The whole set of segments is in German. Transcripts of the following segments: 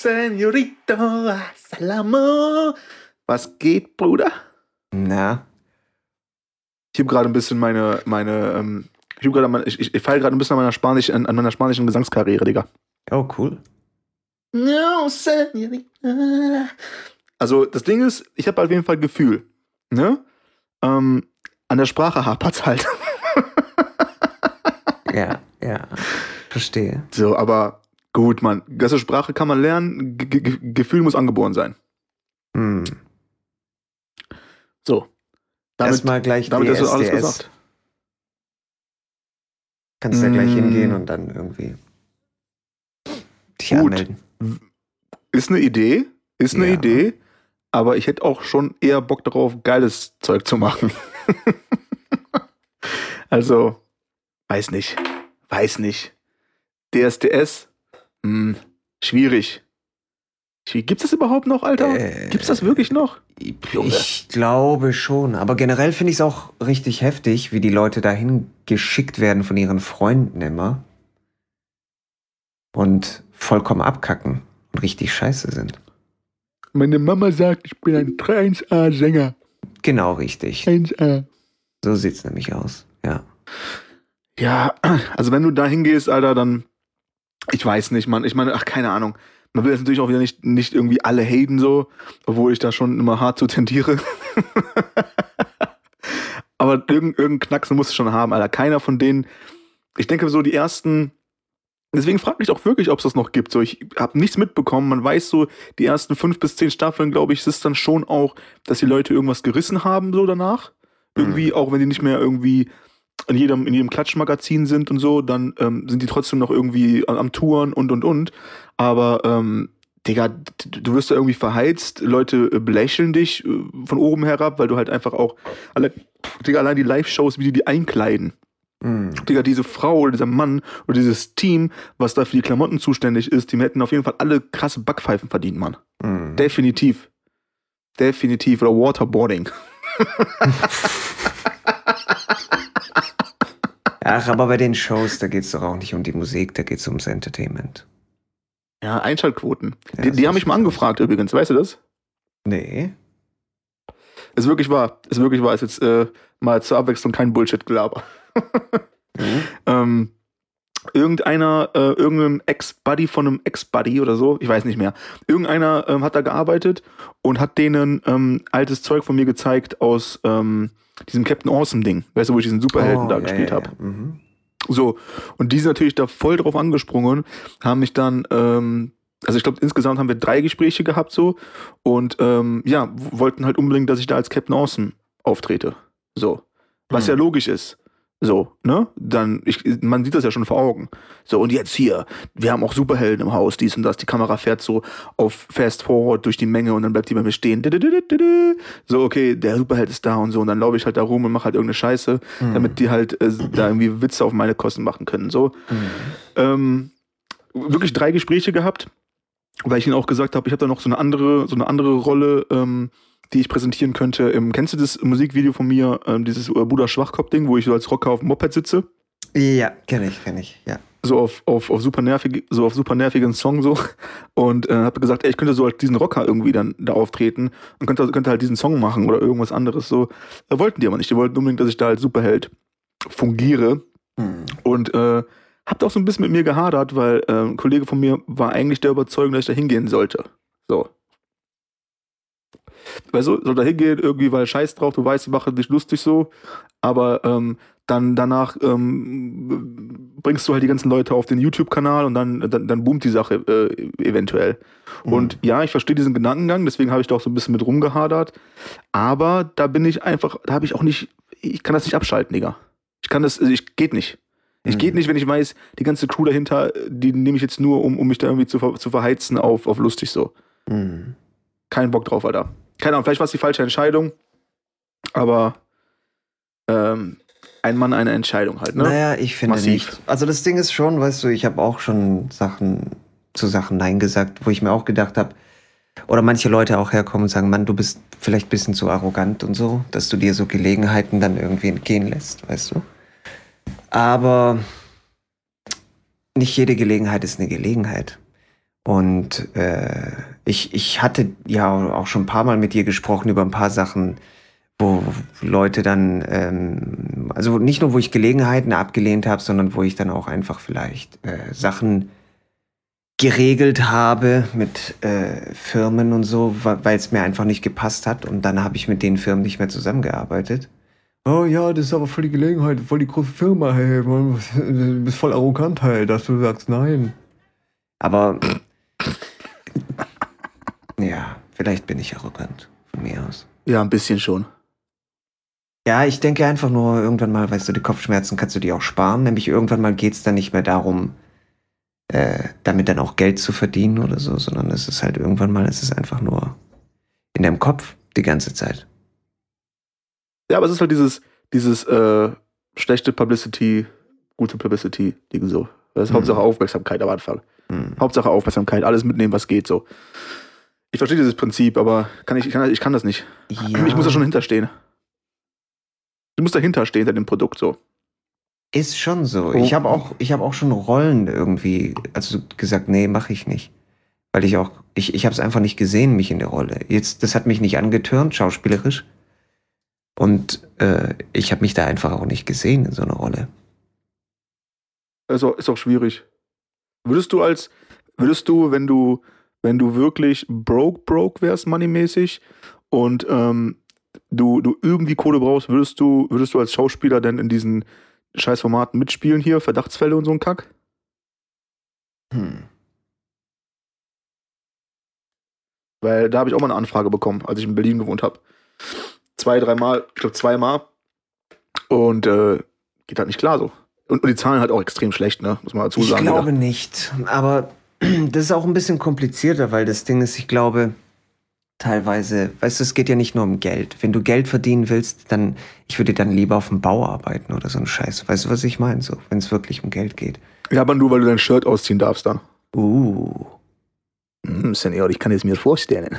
Senorito, Salamo. Was geht, Bruder? Na? Ich habe gerade ein bisschen ich feile gerade ein bisschen an meiner spanischen Gesangskarriere, Digga. Oh, cool. No, Senorita. Also, das Ding ist, ich habe auf jeden Fall Gefühl, ne? An der Sprache hapert's halt. Ja, verstehe. So, aber gut, man. Ganze Sprache kann man lernen, Gefühl muss angeboren sein. So. Erstmal gleich damit ist alles DSDS. gesagt. Kannst ja gleich hingehen und dann irgendwie dich anmelden. Ist eine Idee, aber ich hätte auch schon eher Bock darauf, geiles Zeug zu machen. Also, weiß nicht. DSDS, schwierig. Gibt's das überhaupt noch, Alter? Gibt's das wirklich noch? Ich glaube schon, aber generell finde ich es auch richtig heftig, wie die Leute dahin geschickt werden von ihren Freunden immer und vollkommen abkacken und richtig scheiße sind. Meine Mama sagt, ich bin ein 1A-Sänger. Genau, richtig. 1A. So sieht's nämlich aus, ja. Ja, also wenn du da hingehst, Alter, dann, ich weiß nicht, Mann. Ich meine, keine Ahnung. Man will jetzt natürlich auch wieder nicht irgendwie alle haten so, obwohl ich da schon immer hart zu tendiere. Aber irgendeinen Knacksen muss es schon haben, Alter. Keiner von denen, ich denke so die ersten, deswegen frage ich auch wirklich, ob es das noch gibt. So, ich habe nichts mitbekommen. Man weiß so, die ersten 5 bis 10 Staffeln, glaube ich, ist dann schon auch, dass die Leute irgendwas gerissen haben so danach. Irgendwie, auch wenn die nicht mehr irgendwie in jedem Klatschmagazin sind und so, dann sind die trotzdem noch irgendwie am Touren und. Aber, Digga, du wirst da irgendwie verheizt, Leute belächeln dich von oben herab, weil du halt einfach auch, allein die Live-Shows, wie die einkleiden. Digga, diese Frau oder dieser Mann oder dieses Team, was da für die Klamotten zuständig ist, die hätten auf jeden Fall alle krasse Backpfeifen verdient, Mann. Definitiv. Oder Waterboarding. Ach, aber bei den Shows, da geht's doch auch nicht um die Musik, da geht's ums Entertainment. Ja, Einschaltquoten. Ja, die haben mich mal angefragt übrigens, weißt du das? Nee. Ist wirklich wahr. Ist jetzt mal zur Abwechslung kein Bullshit-Gelaber. Irgendein Ex-Buddy von einem Ex-Buddy oder so, ich weiß nicht mehr. Irgendeiner hat da gearbeitet und hat denen altes Zeug von mir gezeigt aus diesem Captain Awesome-Ding. Weißt du, wo ich diesen Superhelden da gespielt habe. So, und die sind natürlich da voll drauf angesprungen, haben mich dann, also ich glaube, insgesamt haben wir 3 Gespräche gehabt so und wollten halt unbedingt, dass ich da als Captain Awesome auftrete. So, was ja logisch ist. So, ne? Man sieht das ja schon vor Augen. So, und jetzt hier, wir haben auch Superhelden im Haus, dies und das. Die Kamera fährt so auf Fast Forward durch die Menge und dann bleibt die bei mir stehen. So, okay, der Superheld ist da und so. Und dann laufe ich halt da rum und mache halt irgendeine Scheiße, damit die halt da irgendwie Witze auf meine Kosten machen können. So. Wirklich 3 Gespräche gehabt, weil ich ihnen auch gesagt habe, ich habe da noch so eine andere Rolle, die ich präsentieren könnte. Kennst du das Musikvideo von mir, dieses Bruder Schwachkopf-Ding, wo ich so als Rocker auf dem Moped sitze? Ja, kenn ich, ja. So auf super nervigen Song so. Und habe gesagt, ey, ich könnte so als diesen Rocker irgendwie dann da auftreten und könnte halt diesen Song machen oder irgendwas anderes so. Wollten die aber nicht. Die wollten unbedingt, dass ich da als Superheld fungiere. Und hab da auch so ein bisschen mit mir gehadert, weil ein Kollege von mir war eigentlich der Überzeugung, dass ich da hingehen sollte. So. Weißt du, soll da hingehen, irgendwie, weil Scheiß drauf, du weißt, die machen dich lustig so, aber dann danach bringst du halt die ganzen Leute auf den YouTube-Kanal und dann boomt die Sache eventuell. Und ja, ich verstehe diesen Gedankengang, deswegen habe ich da auch so ein bisschen mit rumgehadert, aber da habe ich auch nicht, ich kann das nicht abschalten, Digga. Geht nicht. Geht nicht, wenn ich weiß, die ganze Crew dahinter, die nehme ich jetzt nur, um mich da irgendwie zu verheizen auf lustig so. Kein Bock drauf, Alter. Keine Ahnung, vielleicht war es die falsche Entscheidung, aber ein Mann, eine Entscheidung halt, ne? Naja, ich finde Massiv. nicht. Also das Ding ist schon, weißt du, ich habe auch schon zu Sachen Nein gesagt, wo ich mir auch gedacht habe, oder manche Leute auch herkommen und sagen, Mann, du bist vielleicht ein bisschen zu arrogant und so, dass du dir so Gelegenheiten dann irgendwie entgehen lässt, weißt du? Aber nicht jede Gelegenheit ist eine Gelegenheit. Und ich hatte ja auch schon ein paar Mal mit dir gesprochen über ein paar Sachen, wo Leute dann, also nicht nur, wo ich Gelegenheiten abgelehnt habe, sondern wo ich dann auch einfach vielleicht Sachen geregelt habe mit Firmen und so, weil es mir einfach nicht gepasst hat. Und dann habe ich mit den Firmen nicht mehr zusammengearbeitet. Oh ja, das ist aber voll die Gelegenheit, voll die große Firma, hey, Mann, du bist voll arrogant, hey, dass du sagst nein. Aber ja, vielleicht bin ich arrogant von mir aus. Ja, ein bisschen schon. Ja, ich denke einfach nur, irgendwann mal, weißt du, die Kopfschmerzen kannst du dir auch sparen. Nämlich irgendwann mal geht's dann nicht mehr darum, damit dann auch Geld zu verdienen oder so, sondern es ist halt irgendwann mal, es ist einfach nur in deinem Kopf die ganze Zeit. Ja, aber es ist halt dieses schlechte Publicity, gute Publicity-Ding so. Das ist Hauptsache Aufmerksamkeit am Anfang. Hauptsache Aufmerksamkeit, alles mitnehmen, was geht so. Ich verstehe dieses Prinzip, aber ich kann das nicht. Ja. Ich muss da schon hinterstehen. Du musst dahinter stehen, hinter dem Produkt so. Ist schon so. Oh. Ich habe auch schon Rollen irgendwie, also gesagt, nee, mache ich nicht. Weil ich habe es einfach nicht gesehen, mich in der Rolle. Das hat mich nicht angetörnt, schauspielerisch. Und ich habe mich da einfach auch nicht gesehen in so einer Rolle. Also ist auch schwierig. Würdest du, wenn du wirklich broke wärst, moneymäßig, und du irgendwie Kohle brauchst, würdest du als Schauspieler denn in diesen Scheißformaten mitspielen hier, Verdachtsfälle und so ein Kack? Weil da habe ich auch mal eine Anfrage bekommen, als ich in Berlin gewohnt habe. 2, 3 Mal, ich glaube 2 Mal. Und geht halt nicht klar so. Und die Zahlen halt auch extrem schlecht, ne? Muss man dazu sagen. Ich glaube nicht. Aber das ist auch ein bisschen komplizierter, weil das Ding ist, ich glaube, teilweise, weißt du, es geht ja nicht nur um Geld. Wenn du Geld verdienen willst, ich würde dann lieber auf dem Bau arbeiten oder so ein Scheiß. Weißt du, was ich meine? So, wenn es wirklich um Geld geht. Ja, aber nur, weil du dein Shirt ausziehen darfst dann. Senior, ich kann es mir vorstellen.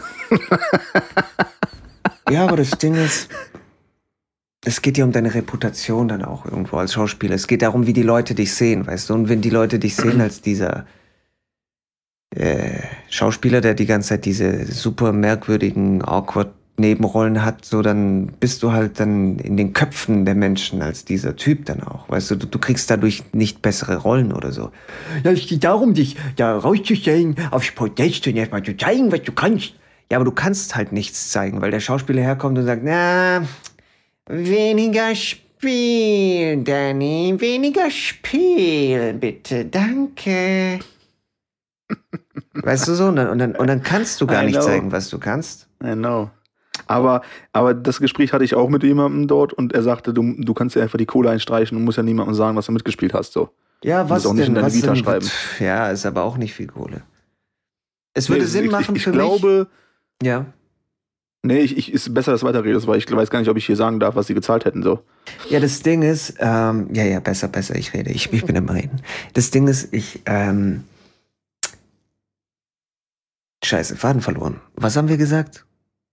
Ja, aber das Ding ist, es geht ja um deine Reputation dann auch irgendwo als Schauspieler. Es geht darum, wie die Leute dich sehen, weißt du? Und wenn die Leute dich sehen als dieser Schauspieler, der die ganze Zeit diese super merkwürdigen, awkward Nebenrollen hat, so dann bist du halt dann in den Köpfen der Menschen als dieser Typ dann auch. Weißt du, du kriegst dadurch nicht bessere Rollen oder so. Ja, es geht darum, dich da rauszustellen, aufs Podest und erstmal zu zeigen, was du kannst. Ja, aber du kannst halt nichts zeigen, weil der Schauspieler herkommt und sagt, na, weniger Spiel, Danny, weniger Spiel, bitte, danke. Weißt du so? Und dann kannst du gar nicht zeigen, was du kannst. I know. Aber das Gespräch hatte ich auch mit jemandem dort und er sagte, du kannst ja einfach die Kohle einstreichen und musst ja niemandem sagen, was du mitgespielt hast. So. Ja, was auch denn? Nicht in deine Vita schreiben. Ja, ist aber auch nicht viel Kohle. Es würde Sinn machen ich für glaube, mich. Ja. Nee, ist besser, dass du weiterredest, weil ich weiß gar nicht, ob ich hier sagen darf, was sie gezahlt hätten. So. Ja, das Ding ist, besser, ich rede. Ich bin am Reden. Das Ding ist, Scheiße, Faden verloren. Was haben wir gesagt?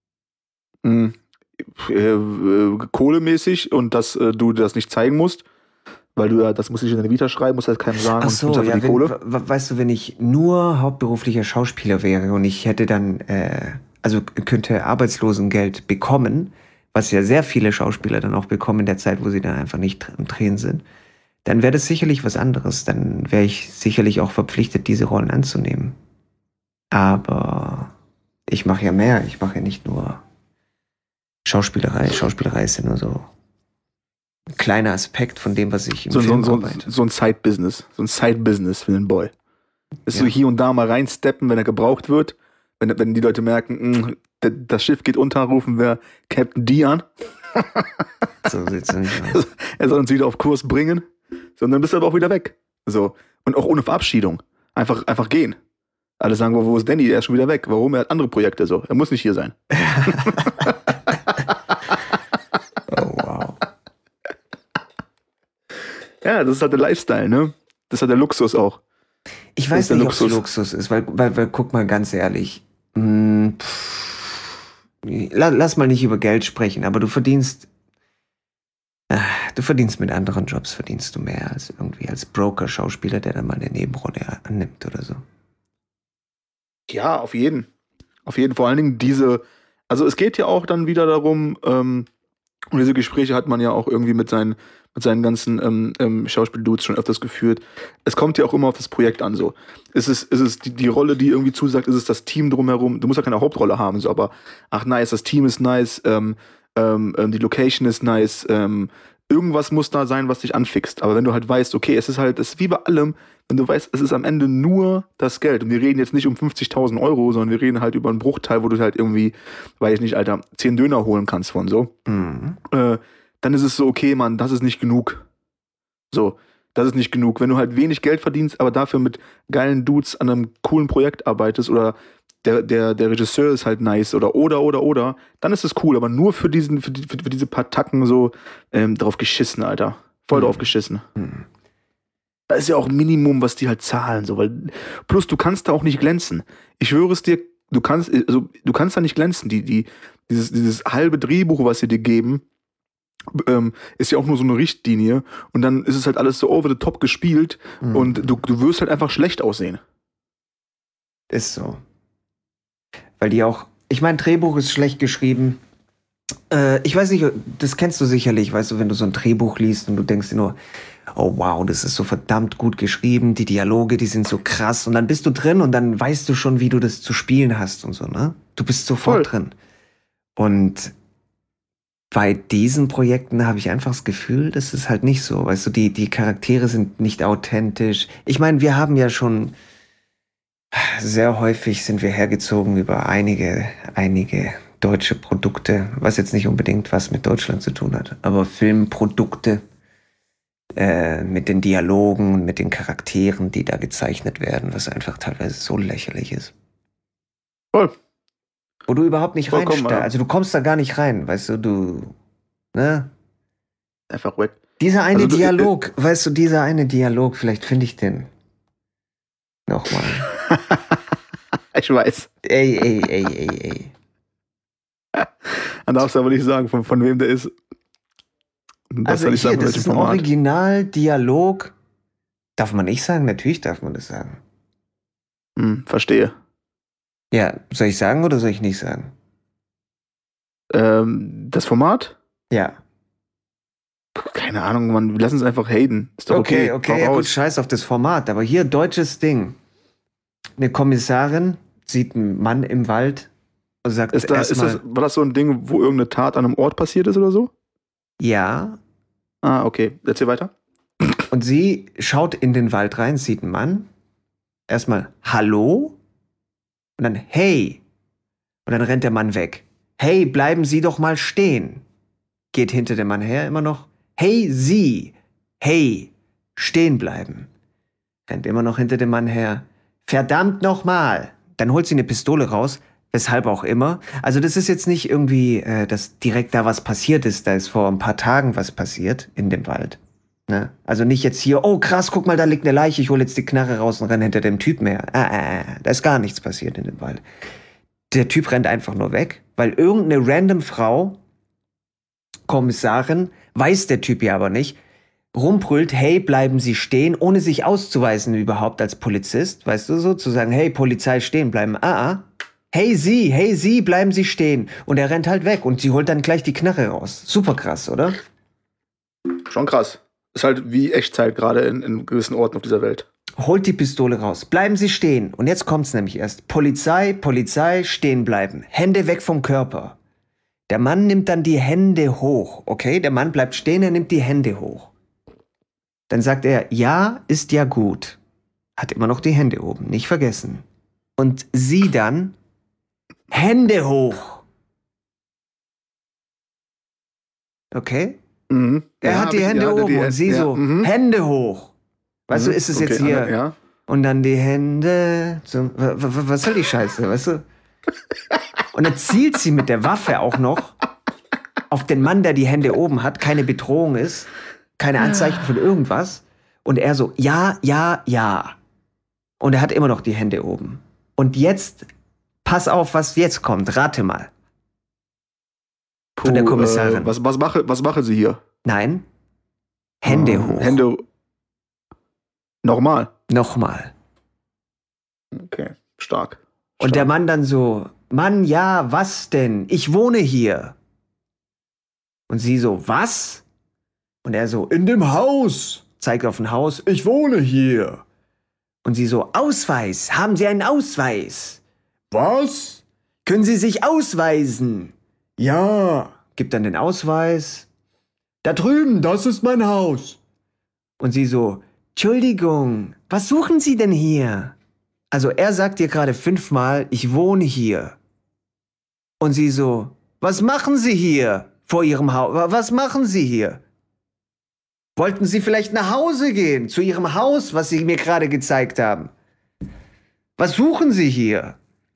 Kohlemäßig und dass du das nicht zeigen musst, weil du das musst du nicht in deine Vita schreiben, musst halt keinem sagen. Ach so, und ja, die Kohle. Weißt du, wenn ich nur hauptberuflicher Schauspieler wäre und ich hätte dann, könnte Arbeitslosengeld bekommen, was ja sehr viele Schauspieler dann auch bekommen in der Zeit, wo sie dann einfach nicht im Drehen sind, dann wäre das sicherlich was anderes. Dann wäre ich sicherlich auch verpflichtet, diese Rollen anzunehmen. Aber ich mache ja mehr. Ich mache ja nicht nur Schauspielerei. Schauspielerei ist ja nur so ein kleiner Aspekt von dem, was ich im Film arbeite. So ein Side-Business. So ein Side-Business für den Boy. Ist so hier und da mal reinsteppen, wenn er gebraucht wird. Wenn die Leute merken, das Schiff geht unter, rufen wir Captain D an. So sieht's nicht aus. Er soll uns wieder auf Kurs bringen. So, und dann bist du aber auch wieder weg. So. Und auch ohne Verabschiedung. Einfach gehen. Alle sagen, wo ist Danny? Er ist schon wieder weg. Warum? Er hat andere Projekte. So. Er muss nicht hier sein. Oh, wow. Ja, das ist halt der Lifestyle, ne? Das ist halt der Luxus auch. Ich weiß nicht, ob es Luxus ist, weil guck mal ganz ehrlich, lass mal nicht über Geld sprechen, aber du verdienst mit anderen Jobs verdienst du mehr als irgendwie als Broker, Schauspieler, der dann mal eine Nebenrolle annimmt oder so. Ja, auf jeden. Auf jeden. Vor allen Dingen also es geht ja auch dann wieder darum, und diese Gespräche hat man ja auch irgendwie mit seinen ganzen Schauspiel-Dudes schon öfters geführt. Es kommt ja auch immer auf das Projekt an, so. Ist es die Rolle, die irgendwie zusagt, ist es das Team drumherum? Du musst ja keine Hauptrolle haben, so, aber ach nice, das Team ist nice, die Location ist nice, irgendwas muss da sein, was dich anfixt. Aber wenn du halt weißt, okay, es ist wie bei allem, wenn du weißt, es ist am Ende nur das Geld. Und wir reden jetzt nicht um 50.000 Euro, sondern wir reden halt über einen Bruchteil, wo du halt irgendwie, weiß ich nicht, Alter, 10 Döner holen kannst von so. Mhm. Dann ist es so, okay, Mann, das ist nicht genug. So, das ist nicht genug. Wenn du halt wenig Geld verdienst, aber dafür mit geilen Dudes an einem coolen Projekt arbeitest oder der Regisseur ist halt nice oder, dann ist es cool, aber nur für diese paar Tacken so drauf geschissen, Alter. Voll drauf geschissen. Mhm. Da ist ja auch Minimum, was die halt zahlen, so, weil plus du kannst da auch nicht glänzen. Ich schwöre es dir, du kannst da nicht glänzen. Dieses halbe Drehbuch, was sie dir geben, ist ja auch nur so eine Richtlinie und dann ist es halt alles so over the top gespielt und du wirst halt einfach schlecht aussehen. Ist so. Weil die auch, ich meine, Drehbuch ist schlecht geschrieben. Ich weiß nicht, das kennst du sicherlich, weißt du, wenn du so ein Drehbuch liest und du denkst dir nur, oh wow, das ist so verdammt gut geschrieben, die Dialoge, die sind so krass und dann bist du drin und dann weißt du schon, wie du das zu spielen hast und so, ne? Du bist sofort drin. Und bei diesen Projekten habe ich einfach das Gefühl, das ist halt nicht so, weißt du, die Charaktere sind nicht authentisch. Ich meine, wir haben ja schon sehr häufig sind wir hergezogen über einige deutsche Produkte, was jetzt nicht unbedingt was mit Deutschland zu tun hat, aber Filmprodukte mit den Dialogen und mit den Charakteren, die da gezeichnet werden, was einfach teilweise so lächerlich ist. Voll. Wo du überhaupt nicht Vollkommen, reinsteigst. ja. Also du kommst da gar nicht rein, weißt du, ne? Einfach weg. Dieser eine Also Dialog, weißt du, dieser eine Dialog, vielleicht finde ich den nochmal. Ich weiß. Ey. Dann darfst du aber nicht sagen, von wem der ist. Das Also soll ich sagen, das welchem ist ein Format. Original-Dialog. Darf man nicht sagen? Natürlich darf man das sagen. Verstehe. Ja, soll ich sagen oder soll ich nicht sagen? Das Format? Ja. Keine Ahnung, Mann. Wir lassen es einfach haten. Ist doch okay. Okay, Hau ja gut, raus. scheiß auf das Format. Aber hier, deutsches Ding. Eine Kommissarin sieht einen Mann im Wald und sagt erstmal, War das so ein Ding, wo irgendeine Tat an einem Ort passiert ist oder so? ja. Ah, okay. Erzähl weiter. Und sie schaut in den Wald rein, sieht einen Mann. Erstmal, hallo? Und dann, hey. Und dann rennt der Mann weg. Hey, bleiben Sie doch mal stehen. Geht hinter dem Mann her immer noch. Hey, Sie. Hey, stehen bleiben. Rennt immer noch hinter dem Mann her. Verdammt nochmal. Dann holt sie eine Pistole raus. Weshalb auch immer. Also das ist jetzt nicht irgendwie, dass direkt da was passiert ist. Da ist vor ein paar Tagen was passiert in dem Wald. Ne? Also nicht jetzt hier, oh krass, guck mal, da liegt eine Leiche, ich hole jetzt die Knarre raus und renne hinter dem Typen her. Da ist gar nichts passiert in dem Wald. Der Typ rennt einfach nur weg, weil irgendeine random Frau, Kommissarin, weiß der Typ ja aber nicht, rumbrüllt, hey, bleiben Sie stehen, ohne sich auszuweisen überhaupt als Polizist, weißt du so, zu sagen, hey, Polizei, stehen bleiben, hey, Sie, bleiben Sie stehen. Und er rennt halt weg und sie holt dann gleich die Knarre raus. Super krass, oder? Schon krass. Ist halt wie Echtzeit gerade in gewissen Orten auf dieser Welt. Holt die Pistole raus. Bleiben Sie stehen. Und jetzt kommt's nämlich erst. Polizei, stehen bleiben. Hände weg vom Körper. Der Mann nimmt dann die Hände hoch, okay? Der Mann bleibt stehen, er nimmt die Hände hoch. Dann sagt er, ja, ist ja gut. Hat immer noch die Hände oben, nicht vergessen. Und sie dann, Hände hoch. Okay? Mhm. Er hat die Hände oben und sie so, Hände hoch. Weißt du, ist es jetzt hier... Ja. Und dann die Hände. So, was soll die Scheiße, weißt du? Und dann zielt sie mit der Waffe auch noch auf den Mann, der die Hände oben hat, keine Bedrohung ist, keine Anzeichen von irgendwas. Und er so, ja. Und er hat immer noch die Hände oben. Und jetzt, pass auf, was jetzt kommt. Rate mal. Von der Kommissarin. Was mache sie hier? Nein. Hände hoch. Hände. Nochmal. Nochmal. Okay, stark. Und der Mann dann so, Mann, ja, was denn? Ich wohne hier. Und sie so, was? Und er so, in dem Haus. Zeigt auf ein Haus, ich wohne hier. Und sie so, Ausweis, haben Sie einen Ausweis? Was? Können Sie sich ausweisen? Ja. Gibt dann den Ausweis. Da drüben, das ist mein Haus. Und sie so, Entschuldigung, was suchen Sie denn hier? Also er sagt dir gerade 5-mal, ich wohne hier. Und sie so, was machen Sie hier vor Ihrem Haus? Was machen Sie hier? Wollten Sie vielleicht nach Hause gehen, zu Ihrem Haus, was Sie mir gerade gezeigt haben? Was suchen Sie hier?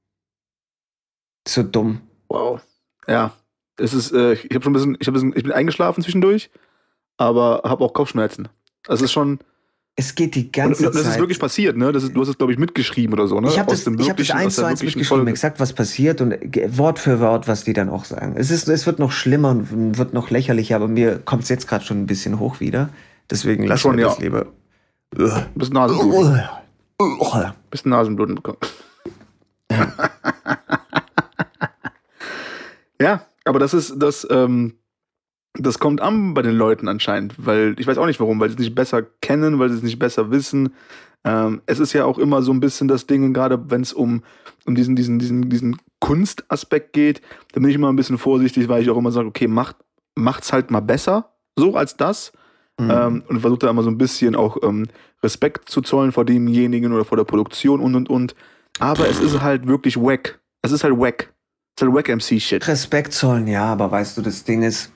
So dumm. Wow. Ja. Es ist, ich bin eingeschlafen zwischendurch, aber habe auch Kopfschmerzen. Das ist schon. Es geht die ganze Zeit. Und das ist wirklich passiert, ne? Du hast es, glaube ich, mitgeschrieben oder so, ne? Ich habe das 1:1 mitgeschrieben, exakt was passiert und Wort für Wort, was die dann auch sagen. Es wird noch schlimmer und wird noch lächerlicher, aber mir kommt es jetzt gerade schon ein bisschen hoch wieder. Deswegen lassen wir das lieber. Bisschen Nasenbluten. Bisschen Nasenbluten bekommen. Ja, aber das kommt an bei den Leuten anscheinend, weil ich weiß auch nicht warum, weil sie es nicht besser kennen, weil sie es nicht besser wissen. Es ist ja auch immer so ein bisschen das Ding, gerade wenn es um diesen Kunstaspekt geht, da bin ich immer ein bisschen vorsichtig, weil ich auch immer sage, okay, macht's halt mal besser, so als das. Und versucht da immer so ein bisschen auch Respekt zu zollen vor demjenigen oder vor der Produktion und. Aber es ist halt wirklich wack. Es ist halt wack. Es ist halt wack MC-Shit. Respekt zollen, ja, aber weißt du, das Ding ist,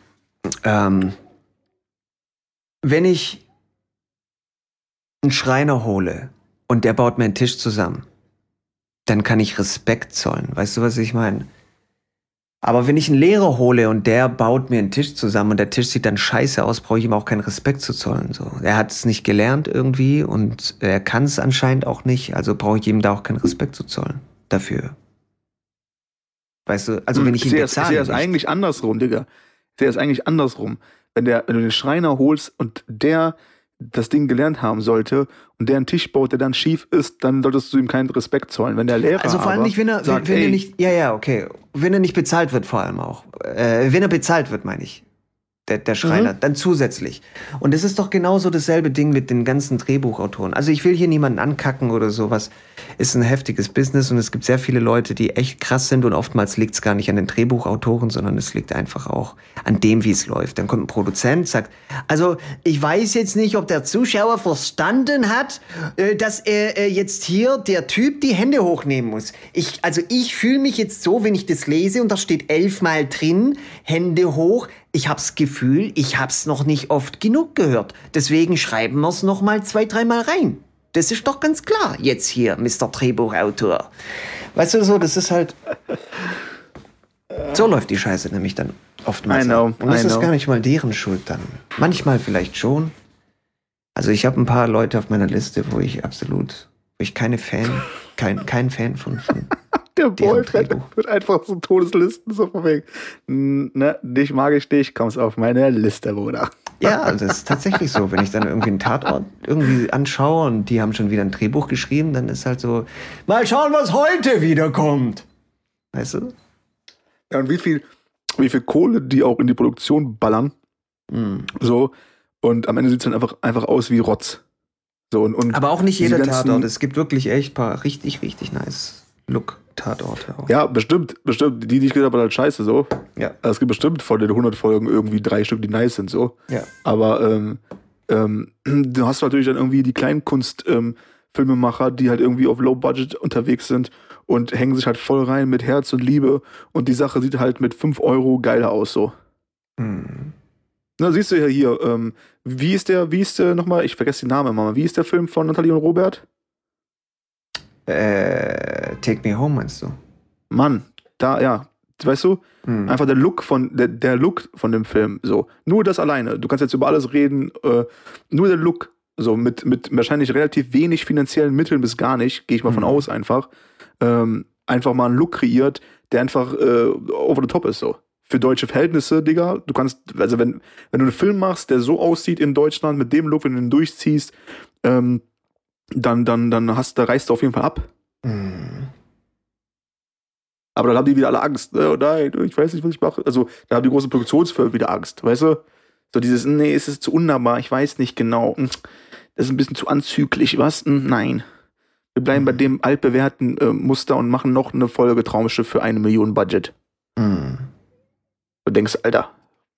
wenn ich einen Schreiner hole und der baut mir einen Tisch zusammen, dann kann ich Respekt zollen. Weißt du, was ich meine? Aber wenn ich einen Lehrer hole und der baut mir einen Tisch zusammen und der Tisch sieht dann scheiße aus, brauche ich ihm auch keinen Respekt zu zollen. So. Er hat es nicht gelernt irgendwie und er kann es anscheinend auch nicht, also brauche ich ihm da auch keinen Respekt zu zollen dafür. Weißt du, also wenn ich ihn bezahle. Ich sehe das eigentlich andersrum, Digga. Ich sehe das eigentlich andersrum. Wenn du den Schreiner holst und der das Ding gelernt haben sollte und der einen Tisch baut, der dann schief ist, dann solltest du ihm keinen Respekt zollen. Wenn der Lehrer also vor allem nicht, wenn er nicht, okay, wenn er nicht bezahlt wird, vor allem auch. Wenn er bezahlt wird, meine ich. Der Schreiner, dann zusätzlich. Und es ist doch genauso dasselbe Ding mit den ganzen Drehbuchautoren. Also ich will hier niemanden ankacken oder sowas. Ist ein heftiges Business und es gibt sehr viele Leute, die echt krass sind und oftmals liegt es gar nicht an den Drehbuchautoren, sondern es liegt einfach auch an dem, wie es läuft. Dann kommt ein Produzent, sagt, also ich weiß jetzt nicht, ob der Zuschauer verstanden hat, dass er jetzt hier, der Typ, die Hände hochnehmen muss. Ich fühle mich jetzt so, wenn ich das lese und da steht 11-mal drin, Hände hoch. Ich hab's Gefühl, ich hab's noch nicht oft genug gehört. Deswegen schreiben wir's noch mal 2-3 Mal rein. Das ist doch ganz klar, jetzt hier, Mr. Drehbuchautor. Weißt du so, das ist halt... So läuft die Scheiße nämlich dann oftmals. Und das ist gar nicht mal deren Schuld dann. Manchmal vielleicht schon. Also ich habe ein paar Leute auf meiner Liste, wo ich kein Fan von der Boyfriend wird einfach so Todeslisten so von wegen, ne, dich mag ich nicht, kommst auf meine Liste, Bruder. Ja, das ist tatsächlich so. Wenn ich dann irgendwie einen Tatort irgendwie anschaue und die haben schon wieder ein Drehbuch geschrieben, dann ist halt so, mal schauen, was heute wieder kommt. Weißt du? Ja, und wie viel Kohle die auch in die Produktion ballern. So. Und am Ende sieht es dann einfach aus wie Rotz. So, und aber auch nicht jeder Tatort. Es gibt wirklich echt ein paar richtig, richtig nice Look-Tatorte auch. Ja, bestimmt. Die ich gesagt habe, halt scheiße so. Ja. Es gibt bestimmt von den 100 Folgen irgendwie 3 Stück, die nice sind so. Ja. Aber du hast natürlich dann irgendwie die Kleinkunst-Filmemacher, die halt irgendwie auf Low Budget unterwegs sind und hängen sich halt voll rein mit Herz und Liebe und die Sache sieht halt mit 5 Euro geiler aus so. Na, siehst du ja hier, wie ist der nochmal, ich vergesse den Namen immer, wie ist der Film von Nathalie und Robert? Take Me Home, meinst du? Mann, da, ja, weißt du, einfach der Look von dem Film, so, nur das alleine, du kannst jetzt über alles reden, nur der Look, so, mit wahrscheinlich relativ wenig finanziellen Mitteln bis gar nicht, gehe ich mal von aus einfach mal einen Look kreiert, der einfach over the top ist, so. Für deutsche Verhältnisse, Digga, du kannst, also wenn du einen Film machst, der so aussieht in Deutschland, mit dem Look, wenn du ihn durchziehst, dann da reißt du auf jeden Fall ab. Aber dann haben die wieder alle Angst. Oh nein, ich weiß nicht, was ich mache. Also, da haben die großen Produktionsfirmen wieder Angst, weißt du? So dieses, nee, es ist zu unnahbar, ich weiß nicht genau. Das ist ein bisschen zu anzüglich, was? Nein. Wir bleiben bei dem altbewährten Muster und machen noch eine Folge Traumschiff für 1 Million Budget. Mhm. Du denkst, Alter,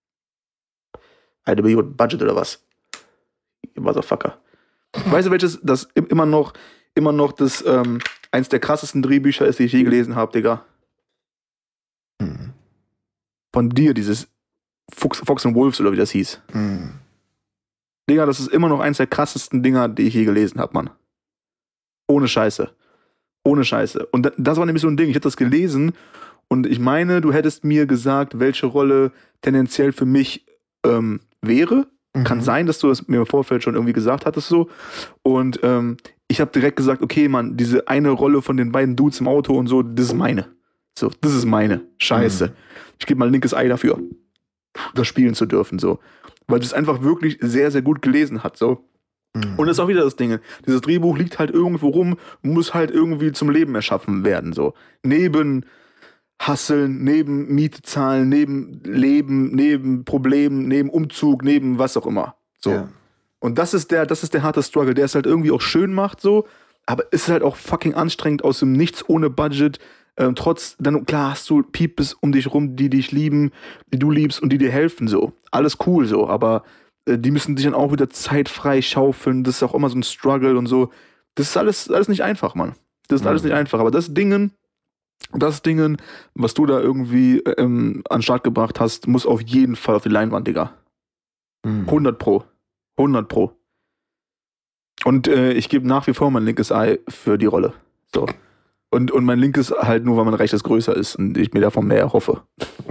1 Million Budget oder was? Motherfucker. Weißt du, welches das immer noch das eins der krassesten Drehbücher ist, die ich je gelesen habe, Digga? Mhm. Von dir, dieses Fox and Wolves oder wie das hieß. Mhm. Digga, das ist immer noch eins der krassesten Dinger, die ich je gelesen habe, Mann. Ohne Scheiße. Ohne Scheiße. Und das war nämlich so ein Ding. Ich hätte das gelesen und ich meine, du hättest mir gesagt, welche Rolle tendenziell für mich wäre. Kann sein, dass du das mir im Vorfeld schon irgendwie gesagt hattest so. Und ich habe direkt gesagt, okay, Mann, diese eine Rolle von den beiden Dudes im Auto und so, das ist meine. So, das ist meine. Scheiße. Ich gebe mal ein linkes Ei dafür, das spielen zu dürfen, so. Weil das einfach wirklich sehr, sehr gut gelesen hat, so. Und das ist auch wieder das Ding. Dieses Drehbuch liegt halt irgendwo rum, muss halt irgendwie zum Leben erschaffen werden, so. Neben Hasseln, neben Miete zahlen, neben Leben, neben Problemen, neben Umzug, neben was auch immer. So. Ja. Und das ist der harte Struggle, der es halt irgendwie auch schön macht, so. Aber es ist halt auch fucking anstrengend aus dem Nichts ohne Budget. Trotz, dann klar hast du Peeps um dich rum, die dich lieben, die du liebst und die dir helfen, so. Alles cool, so. Aber die müssen sich dann auch wieder Zeit frei schaufeln. Das ist auch immer so ein Struggle und so. Das ist alles nicht einfach, Mann. Das ist alles nicht einfach. Aber das Dingen, was du da irgendwie an den Start gebracht hast, muss auf jeden Fall auf die Leinwand, Digga. 100 Pro. 100 Pro. Und ich gebe nach wie vor mein linkes Ei für die Rolle. So. Und mein linkes halt nur, weil mein rechtes größer ist und ich mir davon mehr erhoffe.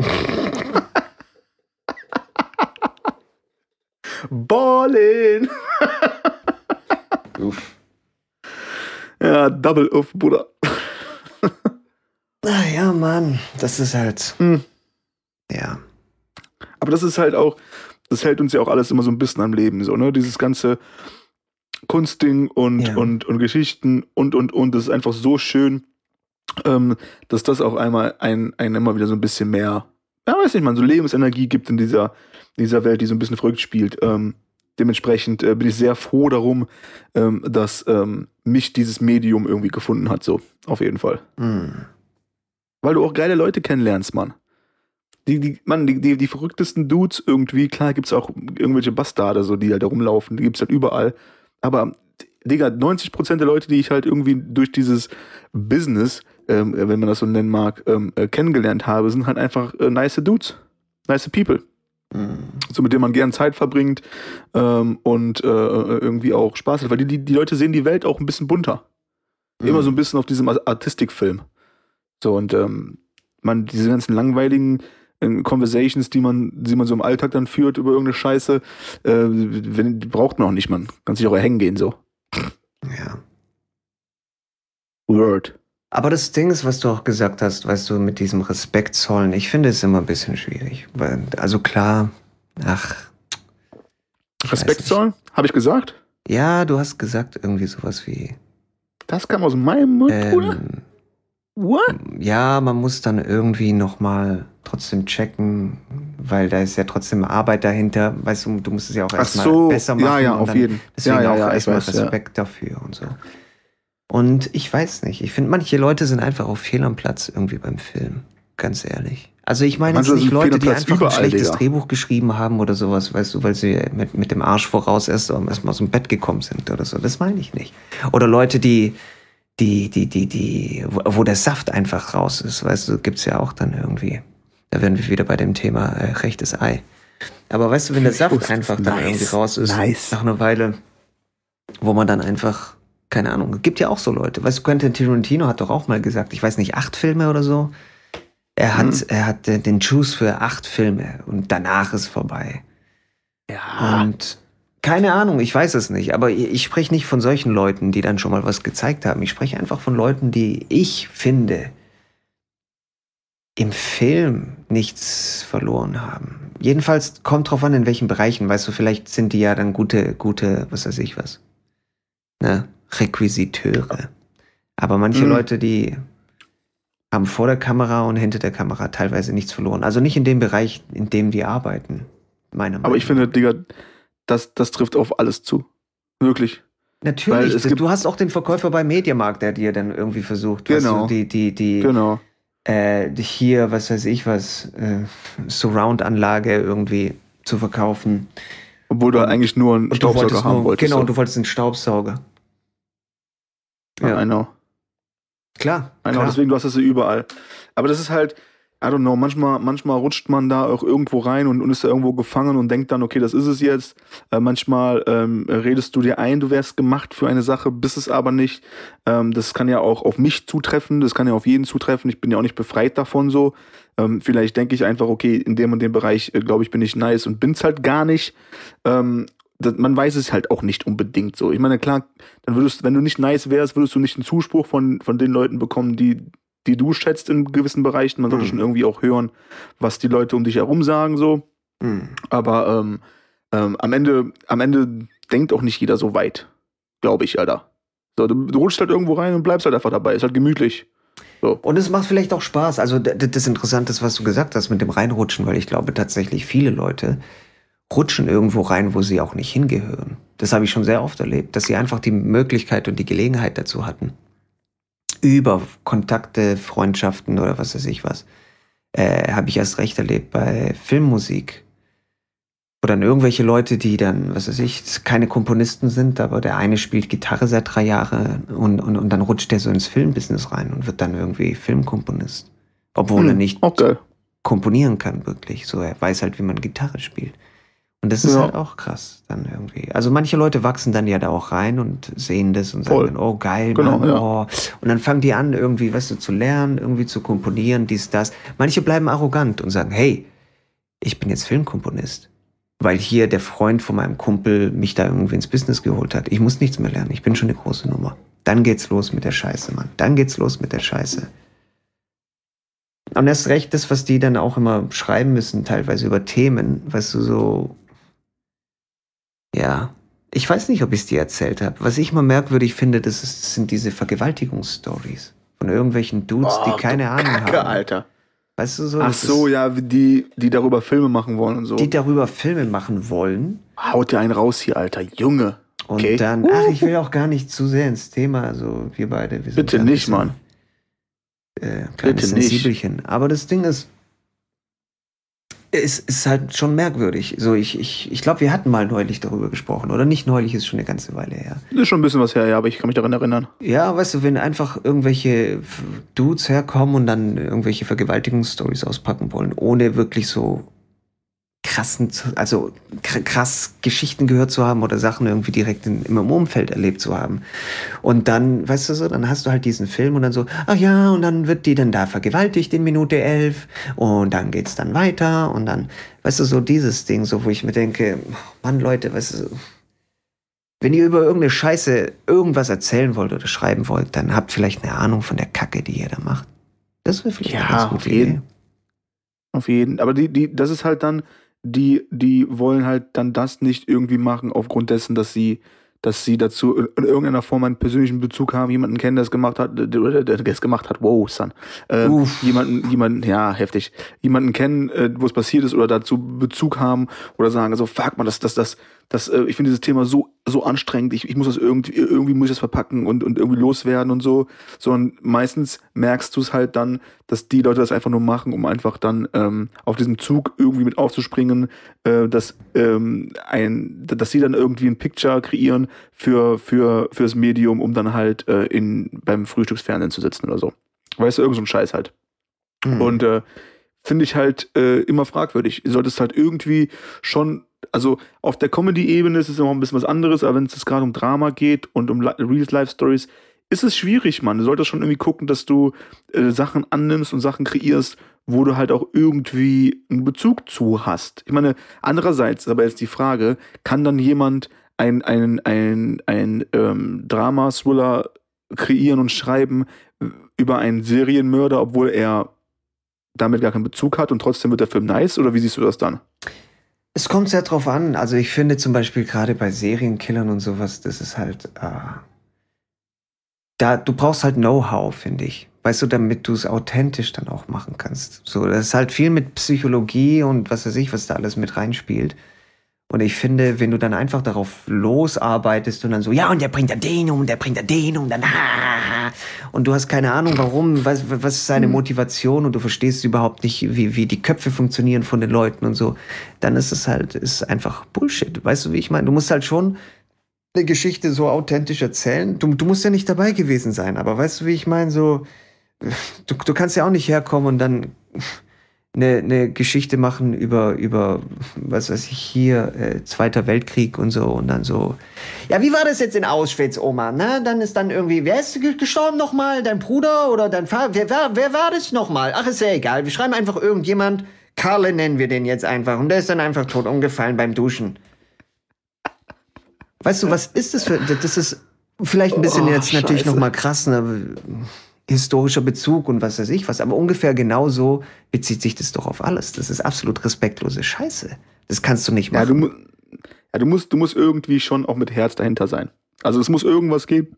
Ballin! Uff. Ja, Double Uff, Bruder. Ja, Mann, das ist halt. Ja. Aber das ist halt auch, das hält uns ja auch alles immer so ein bisschen am Leben, so, ne? Dieses ganze Kunstding und Geschichten und. Das ist einfach so schön, dass das auch einmal einen immer wieder so ein bisschen mehr, ja, weiß nicht, man, so Lebensenergie gibt in dieser Welt, die so ein bisschen verrückt spielt. Dementsprechend bin ich sehr froh darum, dass mich dieses Medium irgendwie gefunden hat, so, auf jeden Fall. Weil du auch geile Leute kennenlernst, Mann. Die verrücktesten Dudes irgendwie, klar gibt's auch irgendwelche Bastarde, so, die halt da rumlaufen, die gibt's halt überall. Aber, Digga, 90% der Leute, die ich halt irgendwie durch dieses Business, wenn man das so nennen mag, kennengelernt habe, sind halt einfach nice Dudes. Nice People. So, mit denen man gern Zeit verbringt und irgendwie auch Spaß hat. Weil die Leute sehen die Welt auch ein bisschen bunter. Immer so ein bisschen auf diesem Artistikfilm. So, und diese ganzen langweiligen Conversations, die man so im Alltag dann führt über irgendeine Scheiße, die braucht man auch nicht, man. Kann sich auch erhängen gehen, so. Ja. Word. Aber das Ding ist, was du auch gesagt hast, weißt du, mit diesem Respekt zollen, ich finde es immer ein bisschen schwierig. Weil, also klar, Respekt zollen? Habe ich gesagt? Ja, du hast gesagt irgendwie sowas wie. Das kam aus meinem Mund, Bruder? What? Ja, man muss dann irgendwie nochmal trotzdem checken, weil da ist ja trotzdem Arbeit dahinter. Weißt du, du musst es ja auch erstmal besser machen. Ja, auf jeden. Deswegen auch erstmal Respekt dafür und so. Und ich weiß nicht, ich finde, manche Leute sind einfach auch fehl am Platz irgendwie beim Film. Ganz ehrlich. Also ich meine jetzt nicht Leute, die einfach ein schlechtes Drehbuch geschrieben haben oder sowas, weißt du, weil sie mit dem Arsch voraus erstmal aus dem Bett gekommen sind oder so. Das meine ich nicht. Oder Leute, wo der Saft einfach raus ist, weißt du, gibt's ja auch dann irgendwie. Da wären wir wieder bei dem Thema rechtes Ei. Aber weißt du, wenn der Saft einfach dann irgendwie raus ist, nach einer Weile, wo man dann einfach, keine Ahnung, es gibt ja auch so Leute. Weißt du, Quentin Tarantino hat doch auch mal gesagt, ich weiß nicht, 8 Filme oder so. Er hat den Juice für 8 Filme und danach ist vorbei. Ja. Und keine Ahnung, ich weiß es nicht, aber ich spreche nicht von solchen Leuten, die dann schon mal was gezeigt haben. Ich spreche einfach von Leuten, die ich finde, im Film nichts verloren haben. Jedenfalls kommt drauf an, in welchen Bereichen, weißt du, vielleicht sind die ja dann gute, was weiß ich was, ne, Requisiteure. Aber manche Leute, die haben vor der Kamera und hinter der Kamera teilweise nichts verloren. Also nicht in dem Bereich, in dem die arbeiten, meiner Meinung nach. Aber ich finde, Digga, das trifft auf alles zu. Wirklich. Natürlich, es gibt, du hast auch den Verkäufer bei Mediamarkt, der dir dann irgendwie versucht, genau, genau. Hier, was weiß ich was, Surround-Anlage irgendwie zu verkaufen. Obwohl du eigentlich nur einen Staubsauger haben wolltest. Genau, du wolltest einen Staubsauger. Ja. I know. Klar. Deswegen, du hast das ja überall. Aber das ist halt, I don't know, manchmal rutscht man da auch irgendwo rein und ist da irgendwo gefangen und denkt dann, okay, das ist es jetzt. Manchmal redest du dir ein, du wärst gemacht für eine Sache, bist es aber nicht. Das kann ja auch auf mich zutreffen, das kann ja auf jeden zutreffen. Ich bin ja auch nicht befreit davon so. Vielleicht denke ich einfach, okay, in dem und dem Bereich, glaube ich, bin ich nice und bin's halt gar nicht. Man weiß es halt auch nicht unbedingt so. Ich meine, klar, dann wenn du nicht nice wärst, würdest du nicht den Zuspruch von den Leuten bekommen, die du schätzt in gewissen Bereichen. Man sollte schon irgendwie auch hören, was die Leute um dich herum sagen, so. Aber am Ende denkt auch nicht jeder so weit, glaube ich, Alter. So, du rutschst halt irgendwo rein und bleibst halt einfach dabei. Ist halt gemütlich. So. Und es macht vielleicht auch Spaß. Also das Interessante ist, was du gesagt hast mit dem Reinrutschen, weil ich glaube tatsächlich viele Leute rutschen irgendwo rein, wo sie auch nicht hingehören. Das habe ich schon sehr oft erlebt, dass sie einfach die Möglichkeit und die Gelegenheit dazu hatten. Über Kontakte, Freundschaften oder was weiß ich was, habe ich erst recht erlebt bei Filmmusik. Wo dann irgendwelche Leute, die dann, was weiß ich, keine Komponisten sind, aber der eine spielt Gitarre seit 3 Jahren und dann rutscht der so ins Filmbusiness rein und wird dann irgendwie Filmkomponist. Obwohl er nicht komponieren kann, wirklich. So, er weiß halt, wie man Gitarre spielt. Und das ist halt auch krass dann irgendwie. Also manche Leute wachsen dann ja da auch rein und sehen das und sagen dann, oh geil, genau, Mann, oh. Und dann fangen die an irgendwie, weißt du, zu lernen, irgendwie zu komponieren, dies, das. Manche bleiben arrogant und sagen, hey, ich bin jetzt Filmkomponist. Weil hier der Freund von meinem Kumpel mich da irgendwie ins Business geholt hat. Ich muss nichts mehr lernen, ich bin schon eine große Nummer. Dann geht's los mit der Scheiße, Mann. Dann geht's los mit der Scheiße. Und erst recht, das, was die dann auch immer schreiben müssen, teilweise über Themen, weißt du, so. Ja, ich weiß nicht, ob ich es dir erzählt habe. Was ich mal merkwürdig finde, das sind diese Vergewaltigungsstories von irgendwelchen Dudes, die keine Ahnung haben. Alter. Weißt du so? Ach so, ja, die darüber Filme machen wollen und so. Die darüber Filme machen wollen. Haut dir einen raus hier, Alter, Junge. Okay. Und dann, ich will auch gar nicht zu sehr ins Thema, also wir beide. Wir sind bitte nicht, Mann. Kleines Sensibelchen. Aber das Ding ist, es ist halt schon merkwürdig. So, ich glaube, wir hatten mal neulich darüber gesprochen. Oder nicht neulich, ist schon eine ganze Weile her. Das ist schon ein bisschen was her, ja, aber ich kann mich daran erinnern. Ja, weißt du, wenn einfach irgendwelche Dudes herkommen und dann irgendwelche Vergewaltigungsstories auspacken wollen, ohne wirklich so krass Geschichten gehört zu haben oder Sachen irgendwie direkt im Umfeld erlebt zu haben. Und dann, weißt du so, dann hast du halt diesen Film und dann so, ach ja, und dann wird die dann da vergewaltigt in Minute 11 und dann geht's dann weiter und dann, weißt du, so dieses Ding, so wo ich mir denke, Mann, Leute, weißt du, wenn ihr über irgendeine Scheiße irgendwas erzählen wollt oder schreiben wollt, dann habt vielleicht eine Ahnung von der Kacke, die ihr da macht. Das wäre vielleicht eine ganz gute Idee. Auf jeden. Aber das ist halt dann, die wollen halt dann das nicht irgendwie machen, aufgrund dessen, dass sie dazu in irgendeiner Form einen persönlichen Bezug haben, jemanden kennen, der es gemacht hat, wow, son. Jemanden, ja, heftig. Jemanden kennen, wo es passiert ist oder dazu Bezug haben oder sagen, also fuck man, ich finde dieses Thema so anstrengend, ich muss das irgendwie muss ich das verpacken und irgendwie loswerden und so. Sondern meistens merkst du es halt dann, dass die Leute das einfach nur machen, um einfach dann auf diesem Zug irgendwie mit aufzuspringen, dass sie dann irgendwie ein Picture kreieren fürs Medium, um dann halt beim Frühstücksfernsehen zu sitzen oder so. Weißt du, irgend so ein Scheiß halt. Mhm. Und finde ich halt immer fragwürdig. Ihr solltest halt irgendwie schon, also auf der Comedy-Ebene ist es immer ein bisschen was anderes, aber wenn es gerade um Drama geht und um Real-Life-Stories, ist es schwierig, Mann. Du solltest schon irgendwie gucken, dass du Sachen annimmst und Sachen kreierst, wo du halt auch irgendwie einen Bezug zu hast. Ich meine, andererseits ist aber jetzt die Frage, kann dann jemand ein Drama-Thriller kreieren und schreiben über einen Serienmörder, obwohl er damit gar keinen Bezug hat und trotzdem wird der Film nice? Oder wie siehst du das dann? Es kommt sehr drauf an. Also ich finde zum Beispiel gerade bei Serienkillern und sowas, das ist halt, du brauchst halt Know-how, finde ich. Weißt du, damit du es authentisch dann auch machen kannst. So, das ist halt viel mit Psychologie und was weiß ich, was da alles mit reinspielt. Und ich finde, wenn du dann einfach darauf losarbeitest und dann so, ja, und der bringt dann den um, der bringt dann den um, dann und du hast keine Ahnung, warum, was ist seine Motivation und du verstehst überhaupt nicht, wie die Köpfe funktionieren von den Leuten und so, dann ist einfach Bullshit. Weißt du, wie ich meine? Du musst halt schon eine Geschichte so authentisch erzählen. Du musst ja nicht dabei gewesen sein, aber weißt du, wie ich meine? So, du kannst ja auch nicht herkommen und dann eine Geschichte machen über, was weiß ich, hier, Zweiter Weltkrieg und so und dann so, ja, wie war das jetzt in Auschwitz, Oma, ne? Dann ist dann irgendwie, wer ist gestorben nochmal? Dein Bruder oder dein Vater? Wer war das nochmal? Ach, ist ja egal, wir schreiben einfach irgendjemand, Karle nennen wir den jetzt einfach und der ist dann einfach tot umgefallen beim Duschen. Weißt du, was ist das für, das ist vielleicht ein bisschen jetzt natürlich nochmal krass, ne? Historischer Bezug und was weiß ich was, aber ungefähr genauso bezieht sich das doch auf alles. Das ist absolut respektlose Scheiße. Das kannst du nicht machen. Du musst irgendwie schon auch mit Herz dahinter sein. Also es muss irgendwas geben.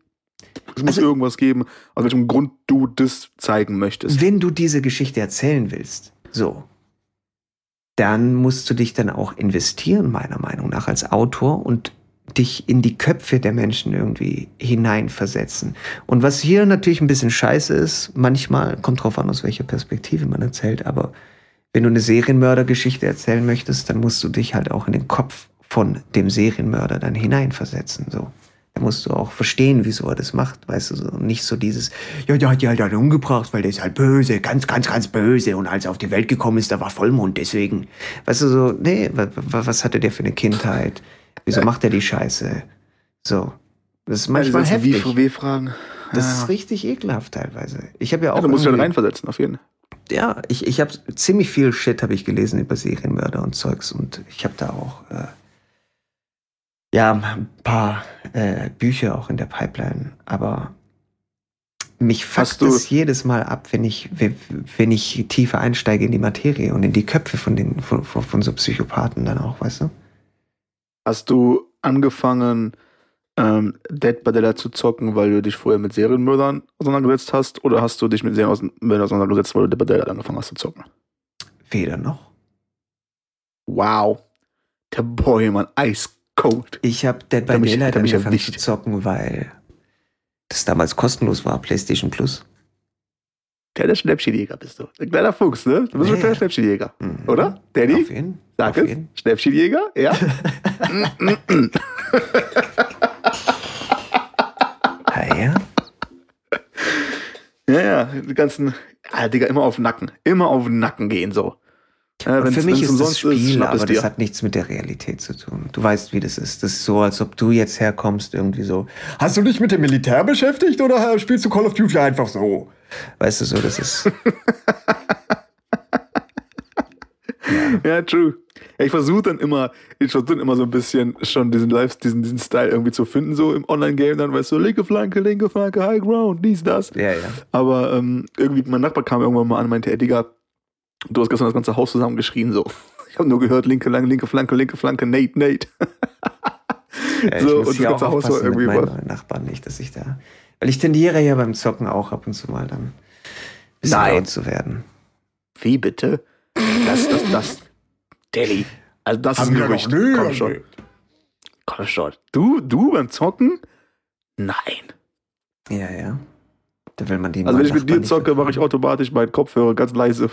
Aus welchem Grund du das zeigen möchtest. Wenn du diese Geschichte erzählen willst, so, dann musst du dich dann auch investieren, meiner Meinung nach, als Autor und dich in die Köpfe der Menschen irgendwie hineinversetzen. Und was hier natürlich ein bisschen scheiße ist, manchmal, kommt drauf an, aus welcher Perspektive man erzählt, aber wenn du eine Serienmördergeschichte erzählen möchtest, dann musst du dich halt auch in den Kopf von dem Serienmörder dann hineinversetzen, so. Da musst du auch verstehen, wieso er das macht, weißt du, so. Nicht so dieses, ja, der hat die halt umgebracht, weil der ist halt böse, ganz, ganz, ganz böse und als er auf die Welt gekommen ist, da war Vollmond, deswegen. Weißt du, so, nee, was hatte der für eine Kindheit? Wieso macht er die Scheiße? So. Das ist manchmal also heftig. W-Fragen. Das ist richtig ekelhaft teilweise. Ich habe ja auch. Da musst du dann reinversetzen, auf jeden Fall. Ja, ich habe ziemlich viel Shit habe ich gelesen über Serienmörder und Zeugs und ich habe da auch ein paar Bücher auch in der Pipeline. Aber mich fuckt es jedes Mal ab, wenn ich tiefer einsteige in die Materie und in die Köpfe von so Psychopathen dann auch, weißt du? Hast du angefangen, Dead by Daylight zu zocken, weil du dich vorher mit Serienmördern auseinandergesetzt hast? Oder hast du dich mit Serienmördern auseinandergesetzt, weil du Dead by Daylight angefangen hast zu zocken? Weder noch. Wow. Der Boy, Mann, ice cold. Ich habe Dead by Daylight angefangen zu zocken, weil das damals kostenlos war, PlayStation Plus. Der Schnäppchenjäger bist du. Ein kleiner Fuchs, ne? Du bist ein kleiner Schnäppchenjäger. Oder? Danny? Auf jeden. Sag es. Schnäppchenjäger? Ja. Ja. Ja, die ganzen, Digga, immer auf den Nacken gehen, so. Für mich ist das Spiel, aber das hat nichts mit der Realität zu tun. Du weißt, wie das ist. Das ist so, als ob du jetzt herkommst, irgendwie so. Hast du dich mit dem Militär beschäftigt oder spielst du Call of Duty einfach so? Weißt du, so, das ist. Ja, true. Ja, ich versuche dann immer so ein bisschen schon diesen Style irgendwie zu finden, so im Online-Game, dann weißt du, linke Flanke, High Ground, dies, das. Ja. Aber irgendwie, mein Nachbar kam irgendwann mal an und meinte, ey, Digga, du hast gestern das ganze Haus zusammengeschrien, so. Ich habe nur gehört, linke Flanke, Nate. Ja, so, und das ganze Haus war irgendwie mit meinen Nachbarn nicht, dass ich da. Weil ich tendiere ja beim Zocken auch ab und zu mal dann ein bisschen laut zu werden. Wie bitte? Das. Daddy. Also das ist ein Gerücht. Komm schon. Du beim Zocken? Nein. Ja. Da will man die. Also wenn ich mit dir zocke, mache ich automatisch meinen Kopfhörer ganz leise.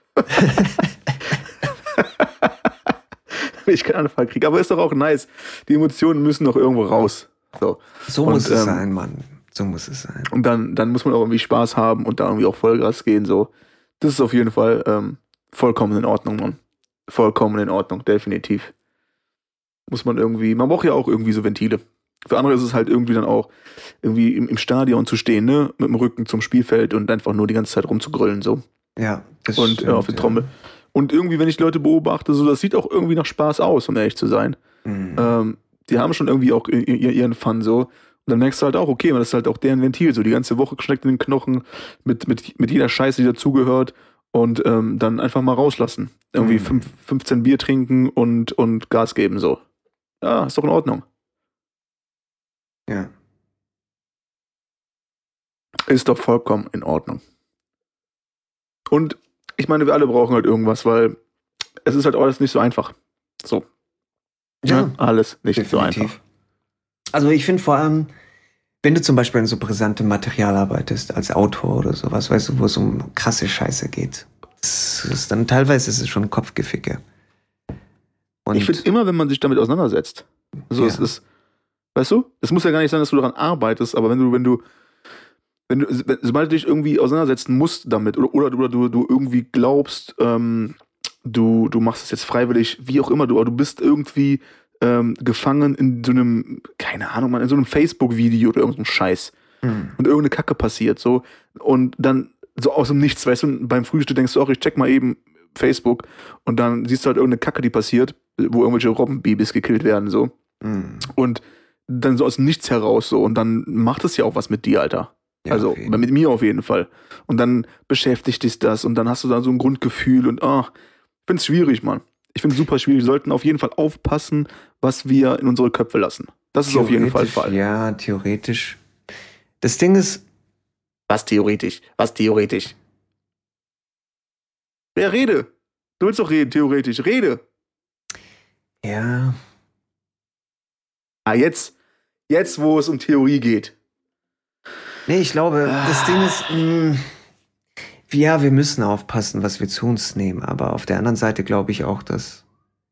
Wenn ich keinen Anfall kriege. Aber ist doch auch nice. Die Emotionen müssen doch irgendwo raus. So muss es sein, Mann. So muss es sein. Und dann muss man auch irgendwie Spaß haben und da irgendwie auch Vollgas gehen. So. Das ist auf jeden Fall vollkommen in Ordnung, Mann. Vollkommen in Ordnung, definitiv. Man braucht ja auch irgendwie so Ventile. Für andere ist es halt irgendwie dann auch irgendwie im Stadion zu stehen, ne, mit dem Rücken zum Spielfeld und einfach nur die ganze Zeit rumzugröllen, so. Ja, das und stimmt, auf die Trommel. Und irgendwie, wenn ich Leute beobachte, so, das sieht auch irgendwie nach Spaß aus, um ehrlich zu sein. Mhm. Die haben schon irgendwie auch ihren Fun, so. Und dann merkst du halt auch, okay, das ist halt auch deren Ventil, so die ganze Woche gesteckt in den Knochen, mit jeder Scheiße, die dazugehört. Und dann einfach mal rauslassen. Irgendwie 15 Bier trinken und Gas geben, so. Ja, ist doch in Ordnung. Ja. Ist doch vollkommen in Ordnung. Und ich meine, wir alle brauchen halt irgendwas, weil es ist halt alles nicht so einfach. So. Ja, alles nicht so definitiv. einfach. Also ich finde vor allem, wenn du zum Beispiel an so brisantem Material arbeitest, als Autor oder sowas, weißt du, wo es um krasse Scheiße geht. Das ist dann teilweise ist es schon Kopfgeficke. Und Ich finde immer, wenn man sich damit auseinandersetzt. Also es ist, weißt du, es muss ja gar nicht sein, dass du daran arbeitest, aber sobald du dich irgendwie auseinandersetzen musst damit oder du irgendwie glaubst, du machst es jetzt freiwillig, wie auch immer, aber du bist irgendwie gefangen in so einem, keine Ahnung, in so einem Facebook-Video oder irgendeinem Scheiß und irgendeine Kacke passiert, so, und dann so aus dem Nichts, weißt du, beim Frühstück denkst du auch, ich check mal eben Facebook und dann siehst du halt irgendeine Kacke, die passiert, wo irgendwelche Robbenbabys gekillt werden, so. Und dann so aus dem Nichts heraus, so, und dann macht es ja auch was mit dir, Alter. Ja, Also, mit mir auf jeden Fall. Und dann beschäftigt dich das und dann hast du da so ein Grundgefühl und ich finde es schwierig, Mann. Ich finde es super schwierig. Wir sollten auf jeden Fall aufpassen, was wir in unsere Köpfe lassen. Das ist auf jeden Fall der Fall. Ja, theoretisch. Das Ding ist. Was theoretisch? Ja, rede. Du willst doch reden, theoretisch. Rede. Ja. Jetzt, wo es um Theorie geht. Nee, ich glaube, das Ding ist, ja, wir müssen aufpassen, was wir zu uns nehmen. Aber auf der anderen Seite glaube ich auch, dass,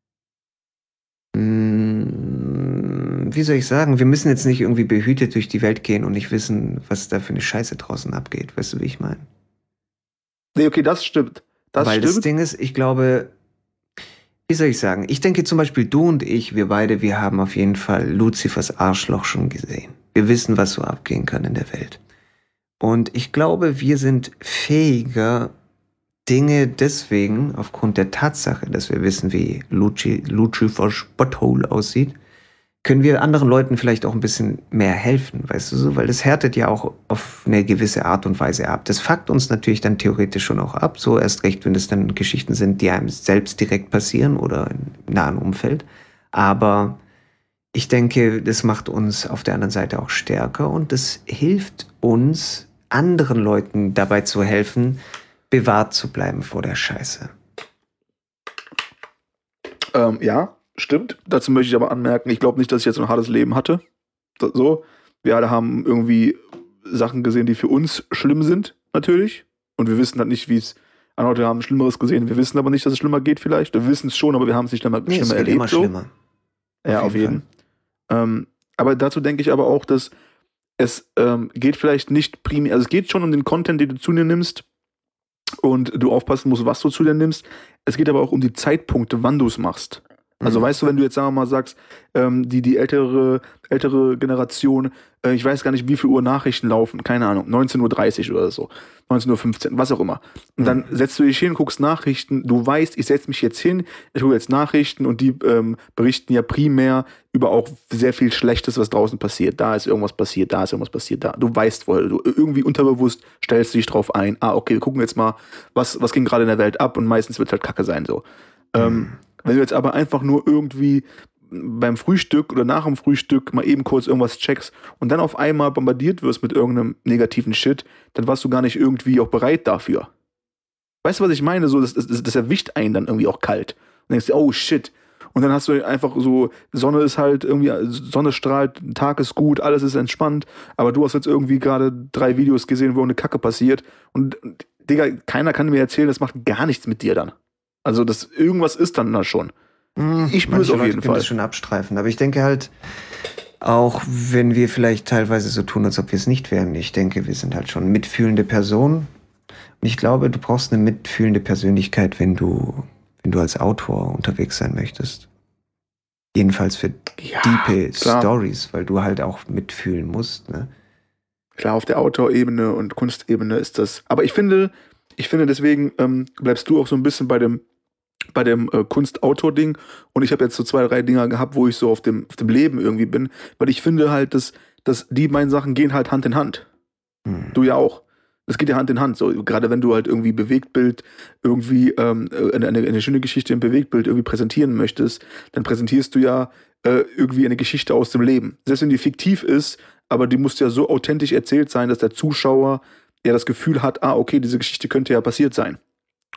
wie soll ich sagen, wir müssen jetzt nicht irgendwie behütet durch die Welt gehen und nicht wissen, was da für eine Scheiße draußen abgeht. Weißt du, wie ich meine? Nee, okay, das stimmt. Weil das Ding ist, ich glaube, wie soll ich sagen, ich denke zum Beispiel, du und ich, wir beide, wir haben auf jeden Fall Luzifers Arschloch schon gesehen. Wir wissen, was so abgehen kann in der Welt. Und ich glaube, wir sind fähiger, Dinge deswegen, aufgrund der Tatsache, dass wir wissen, wie Lucifers Butthole aussieht, können wir anderen Leuten vielleicht auch ein bisschen mehr helfen, weißt du so? Weil das härtet ja auch auf eine gewisse Art und Weise ab. Das fuckt uns natürlich dann theoretisch schon auch ab, so erst recht, wenn es dann Geschichten sind, die einem selbst direkt passieren oder im nahen Umfeld. Aber ich denke, das macht uns auf der anderen Seite auch stärker und das hilft uns, anderen Leuten dabei zu helfen, bewahrt zu bleiben vor der Scheiße. Ja, stimmt. Dazu möchte ich aber anmerken, ich glaube nicht, dass ich jetzt so ein hartes Leben hatte. So. Wir alle haben irgendwie Sachen gesehen, die für uns schlimm sind, natürlich. Und wir wissen halt nicht, wie es. Andere Leute haben Schlimmeres gesehen. Wir wissen aber nicht, dass es schlimmer geht vielleicht. Wir wissen es schon, aber wir haben es nicht schlimmer erlebt. Immer so. schlimmer. Ja, auf jeden Fall. Aber dazu denke ich aber auch, dass es geht vielleicht nicht primär, also es geht schon um den Content, den du zu dir nimmst und du aufpassen musst, was du zu dir nimmst. Es geht aber auch um die Zeitpunkte, wann du es machst. Also weißt du, wenn du jetzt, sagen wir mal, sagst, die ältere Generation, ich weiß gar nicht, wie viel Uhr Nachrichten laufen, keine Ahnung, 19:30 Uhr oder so, 19:15 Uhr, was auch immer. Und dann setzt du dich hin, guckst Nachrichten, du weißt, ich setze mich jetzt hin, ich gucke jetzt Nachrichten und die berichten ja primär über auch sehr viel Schlechtes, was draußen passiert. Da ist irgendwas passiert, da ist irgendwas passiert, da. Du weißt wohl, du irgendwie unterbewusst stellst du dich drauf ein, okay, wir gucken jetzt mal, was ging gerade in der Welt ab und meistens wird es halt Kacke sein, so. Wenn du jetzt aber einfach nur irgendwie beim Frühstück oder nach dem Frühstück mal eben kurz irgendwas checkst und dann auf einmal bombardiert wirst mit irgendeinem negativen Shit, dann warst du gar nicht irgendwie auch bereit dafür. Weißt du, was ich meine? So, das erwischt einen dann irgendwie auch kalt. Und denkst dir, oh shit. Und dann hast du einfach so, Sonne ist halt irgendwie, Sonne strahlt, Tag ist gut, alles ist entspannt, aber du hast jetzt irgendwie gerade 3 Videos gesehen, wo eine Kacke passiert und Digga, keiner kann mir erzählen, das macht gar nichts mit dir dann. Also irgendwas ist dann da schon. Ich spüre es auf jeden Fall. Das schon abstreifen. Aber ich denke halt, auch wenn wir vielleicht teilweise so tun, als ob wir es nicht wären, ich denke, wir sind halt schon mitfühlende Personen. Und ich glaube, du brauchst eine mitfühlende Persönlichkeit, wenn du als Autor unterwegs sein möchtest. Jedenfalls für diepe Stories, weil du halt auch mitfühlen musst. Ne? Klar, auf der Autorebene und Kunstebene ist das. Aber ich finde deswegen bleibst du auch so ein bisschen bei dem Kunstautor-Ding und ich habe jetzt so 2, 3 Dinger gehabt, wo ich so auf dem Leben irgendwie bin, weil ich finde halt, dass die beiden Sachen gehen halt Hand in Hand. Du ja auch. Das geht ja Hand in Hand. So, gerade wenn du halt irgendwie Bewegtbild, irgendwie eine schöne Geschichte im Bewegtbild irgendwie präsentieren möchtest, dann präsentierst du ja irgendwie eine Geschichte aus dem Leben. Selbst wenn die fiktiv ist, aber die muss ja so authentisch erzählt sein, dass der Zuschauer ja das Gefühl hat, okay, diese Geschichte könnte ja passiert sein.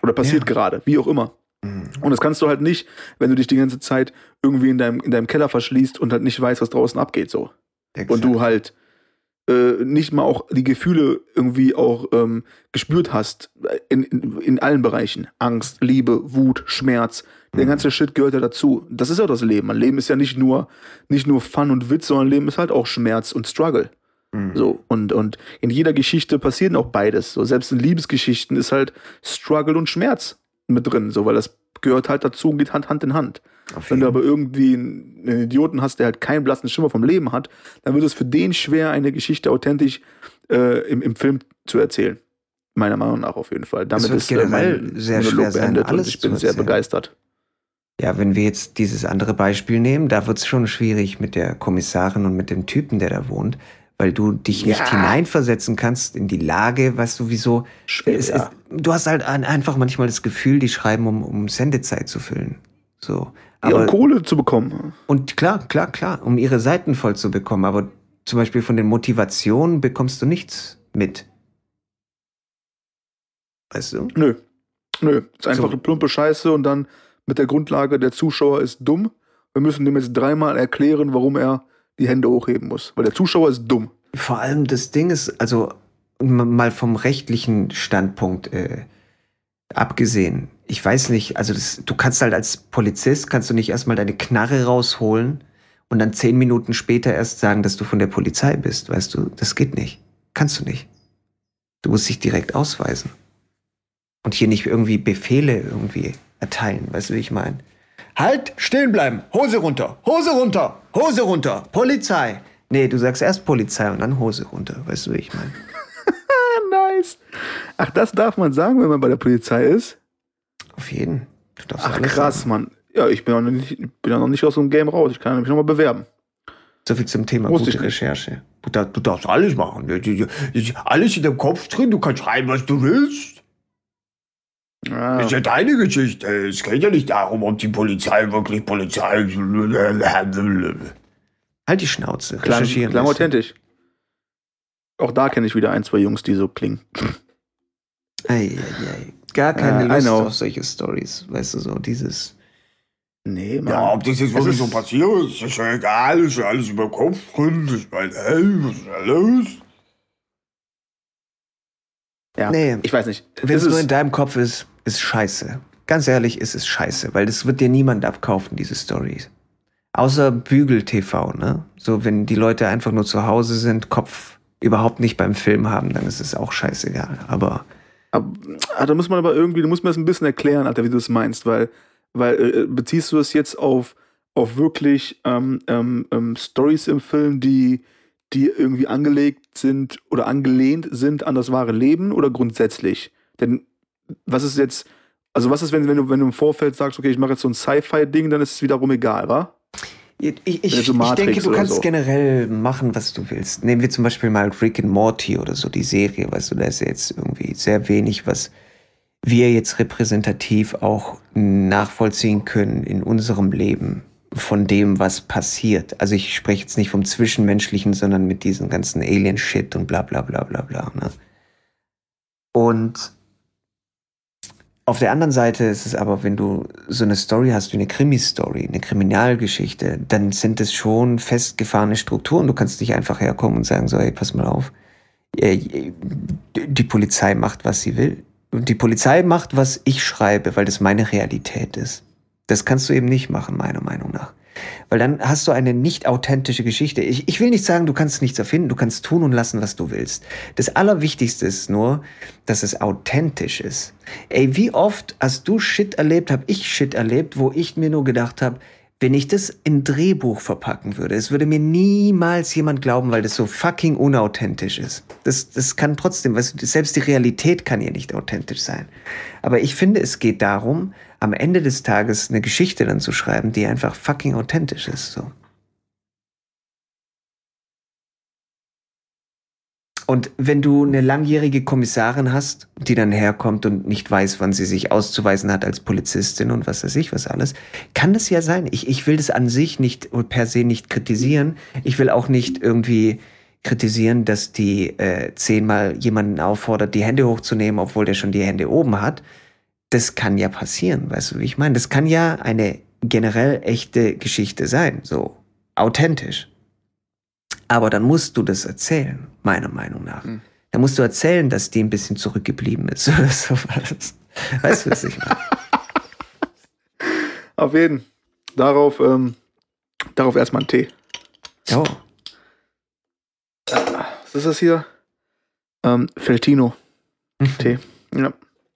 Oder passiert gerade, wie auch immer. Und das kannst du halt nicht, wenn du dich die ganze Zeit irgendwie in deinem Keller verschließt und halt nicht weißt, was draußen abgeht, so. Exakt. Und du halt nicht mal auch die Gefühle irgendwie auch gespürt hast in allen Bereichen. Angst, Liebe, Wut, Schmerz. Der ganze Shit gehört ja dazu. Das ist ja das Leben. Ein Leben ist ja nicht nur Fun und Witz, sondern Leben ist halt auch Schmerz und Struggle. So, und in jeder Geschichte passiert auch beides. So, selbst in Liebesgeschichten ist halt Struggle und Schmerz mit drin, so, weil das gehört halt dazu und geht Hand in Hand. Wenn du aber irgendwie einen Idioten hast, der halt keinen blassen Schimmer vom Leben hat, dann wird es für den schwer, eine Geschichte authentisch im Film zu erzählen. Meiner Meinung nach auf jeden Fall. Damit wird ist generell sehr schwer sein, beendet alles und ich bin zu sehr erzählen. begeistert. Ja, wenn wir jetzt dieses andere Beispiel nehmen, da wird es schon schwierig mit der Kommissarin und mit dem Typen, der da wohnt, weil du dich nicht hineinversetzen kannst in die Lage, weißt du, wieso. Du hast halt einfach manchmal das Gefühl, die schreiben, um Sendezeit zu füllen. So. Aber, und Kohle zu bekommen. Und klar, um ihre Seiten voll zu bekommen. Aber zum Beispiel von den Motivationen bekommst du nichts mit. Weißt du? Nö. Ist einfach eine plumpe Scheiße und dann mit der Grundlage, der Zuschauer ist dumm. Wir müssen dem jetzt 3-mal erklären, warum er die Hände hochheben muss. Weil der Zuschauer ist dumm. Vor allem das Ding ist, also mal vom rechtlichen Standpunkt abgesehen, ich weiß nicht, also du kannst halt als Polizist, kannst du nicht erstmal deine Knarre rausholen und dann 10 Minuten später erst sagen, dass du von der Polizei bist, weißt du, das geht nicht. Kannst du nicht. Du musst dich direkt ausweisen. Und hier nicht irgendwie Befehle irgendwie erteilen, weißt du, wie ich meine? Halt, stehen bleiben, Hose runter, Hose runter, Hose runter, Polizei. Nee, du sagst erst Polizei und dann Hose runter, weißt du, wie ich meine? Nice. Ach, das darf man sagen, wenn man bei der Polizei ist? Auf jeden. Du darfst Ach, alles krass, sagen. Mann. Ja, ich bin ja noch nicht aus dem Game raus. Ich kann mich noch mal bewerben. So viel zum Thema Wusste gute ich nicht. Recherche. Du darfst alles machen. Alles in deinem Kopf drin, du kannst schreiben, was du willst. Ja. Das ist ja deine Geschichte. Es geht ja nicht darum, ob die Polizei wirklich Polizei... Halt die Schnauze. Recherchieren. Klang authentisch. Auch da kenne ich wieder 1, 2 Jungs, die so klingen. Ei. Gar keine Lust know. auf solche Stories. Weißt du, so dieses... Nee, Mann. Ja, ob das jetzt wirklich so passiert, ist ja egal, ist ja alles über den Kopf drin. Ich meine, hey, was ist da los? Ja, Nee. ich weiß nicht. Wenn es nur in deinem Kopf ist scheiße. Ganz ehrlich, ist es scheiße, weil das wird dir niemand abkaufen, diese Stories. Außer Bügel-TV, ne? So, wenn die Leute einfach nur zu Hause sind, Kopf überhaupt nicht beim Film haben, dann ist es auch scheißegal. Aber da muss man aber irgendwie, du musst mir das ein bisschen erklären, Alter, wie du es meinst, weil beziehst du es jetzt auf wirklich Stories im Film, die irgendwie angelegt sind oder angelehnt sind an das wahre Leben oder grundsätzlich? Denn was ist, wenn du im Vorfeld sagst, okay, ich mache jetzt so ein Sci-Fi-Ding, dann ist es wiederum egal, wa? Ich denke, du kannst generell machen, was du willst. Nehmen wir zum Beispiel mal Rick and Morty oder so, die Serie, weißt du, da ist ja jetzt irgendwie sehr wenig, was wir jetzt repräsentativ auch nachvollziehen können in unserem Leben von dem, was passiert. Also ich spreche jetzt nicht vom Zwischenmenschlichen, sondern mit diesem ganzen Alien-Shit und bla bla bla bla bla. Ne? Und auf der anderen Seite ist es aber, wenn du so eine Story hast wie eine Krimi-Story, eine Kriminalgeschichte, dann sind es schon festgefahrene Strukturen. Du kannst nicht einfach herkommen und sagen, so, hey, pass mal auf, die Polizei macht, was sie will. Und die Polizei macht, was ich schreibe, weil das meine Realität ist. Das kannst du eben nicht machen, meiner Meinung nach. Weil dann hast du eine nicht authentische Geschichte. Ich will nicht sagen, du kannst nichts erfinden, du kannst tun und lassen, was du willst. Das Allerwichtigste ist nur, dass es authentisch ist. Ey, wie oft hast du Shit erlebt, hab ich Shit erlebt, wo ich mir nur gedacht habe, wenn ich das in Drehbuch verpacken würde, es würde mir niemals jemand glauben, weil das so fucking unauthentisch ist. Das kann trotzdem, weißt du, selbst die Realität kann ja nicht authentisch sein. Aber ich finde, es geht darum, am Ende des Tages eine Geschichte dann zu schreiben, die einfach fucking authentisch ist, so. Und wenn du eine langjährige Kommissarin hast, die dann herkommt und nicht weiß, wann sie sich auszuweisen hat als Polizistin und was weiß ich, was alles, kann das ja sein. Ich will das an sich nicht per se nicht kritisieren. Ich will auch nicht irgendwie kritisieren, dass die 10-mal jemanden auffordert, die Hände hochzunehmen, obwohl der schon die Hände oben hat. das kann ja passieren, weißt du, wie ich meine? Das kann ja eine generell echte Geschichte sein, so authentisch. Aber dann musst du das erzählen, meiner Meinung nach. Dann musst du erzählen, dass die ein bisschen zurückgeblieben ist oder sowas. Weißt du, was ich meine? Auf jeden. Darauf erstmal einen Tee. Oh. Was ist das hier? Feltino. Tee. Ja.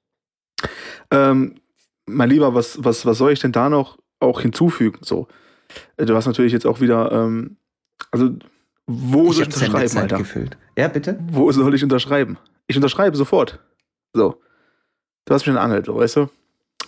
Mein Lieber, was soll ich denn da noch auch hinzufügen? So, du hast natürlich jetzt auch wieder, also, wo soll ich unterschreiben, Alter? Gefüllt. Ja, bitte? Wo soll ich unterschreiben? Ich unterschreibe sofort. So. Du hast mich angelt, so, weißt du?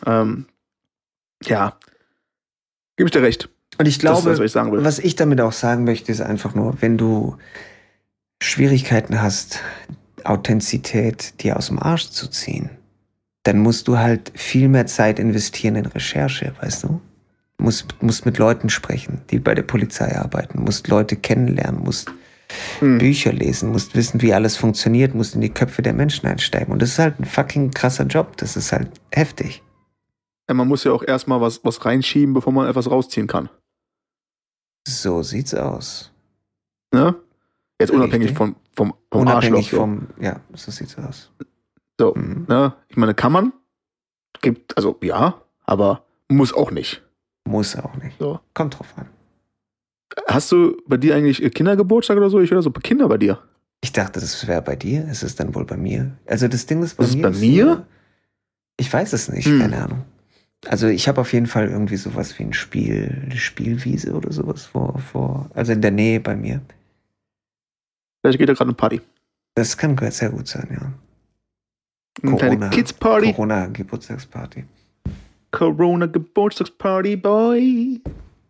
Ja. Gebe ich dir recht. Und ich glaube, das, was ich sagen will. Was ich damit auch sagen möchte, ist einfach nur, wenn du Schwierigkeiten hast, Authentizität dir aus dem Arsch zu ziehen, dann musst du halt viel mehr Zeit investieren in Recherche, weißt du? Musst mit Leuten sprechen, die bei der Polizei arbeiten, musst Leute kennenlernen, musst Bücher lesen, musst wissen, wie alles funktioniert, musst in die Köpfe der Menschen einsteigen. Und das ist halt ein fucking krasser Job, das ist halt heftig. Ja, man muss ja auch erstmal was reinschieben, bevor man etwas rausziehen kann. So sieht's aus. Ne? Jetzt unabhängig vom unabhängig Arschloch. vom, ja, so sieht's aus. So, ne? Ich meine, kann man. Also ja, aber muss auch nicht. Muss auch nicht. So. Kommt drauf an. Hast du bei dir eigentlich Kindergeburtstag oder so? Ich höre so Kinder bei dir. Ich dachte, das wäre bei dir. Es ist dann wohl bei mir. Also das Ding ist bei ist mir. Bei mir? Ich weiß es nicht, keine Ahnung. Also ich habe auf jeden Fall irgendwie sowas wie eine Spielwiese oder sowas also in der Nähe bei mir. Vielleicht geht da gerade eine Party. Das kann sehr gut sein, ja. Eine kleine Kids-Party. Corona-Geburtstagsparty. Corona-Geburtstagsparty, boy.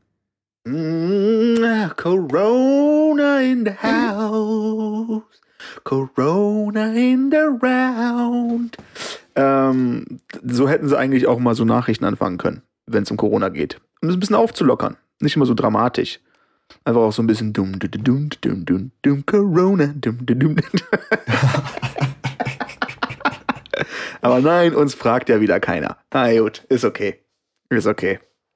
Corona in the house. Corona in the round. So hätten sie eigentlich auch mal so Nachrichten anfangen können, wenn es um Corona geht. Um es ein bisschen aufzulockern. Nicht immer so dramatisch. Einfach auch so ein bisschen dumm, Corona, dumm. Aber nein, uns fragt ja wieder keiner. Na gut, ist okay. Ist okay.